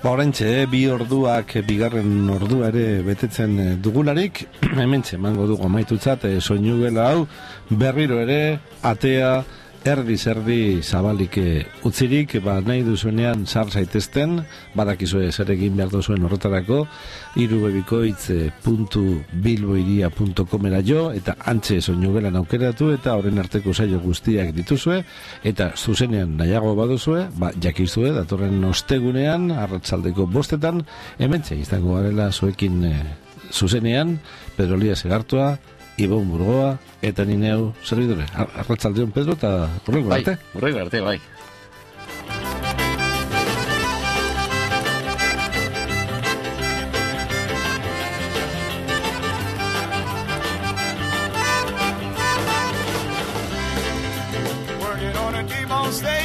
Ba, oraintxe, bi orduak, bigarren ordua ere betetzen dugularik, hementxe emango dugu amaitutzat, soinugela hau, berriro ere, atea, erdi-zerdi zabalik utzirik, ba, nahi duzuenean sar zaitezten, badakizue zer egin behar duzuen horretarako, irubebikoitz puntu bilboiria puntu comera jo, eta antxe soinugelan aukeratu, eta horren arteko saio guztiak dituzue, eta zuzenean nahiago baduzue, ba, jakizue, datorren ostegunean, arratsaldeko bostetan, hementxe izango garela zuekin e, zuzenean, Pedro Elias Egartua, Ibon Burgoa, eta ni neu servidore. Arratsaldeon Pedro, eta horrego Bai, arte. horrego arte, bai. Working on a T-bone steak.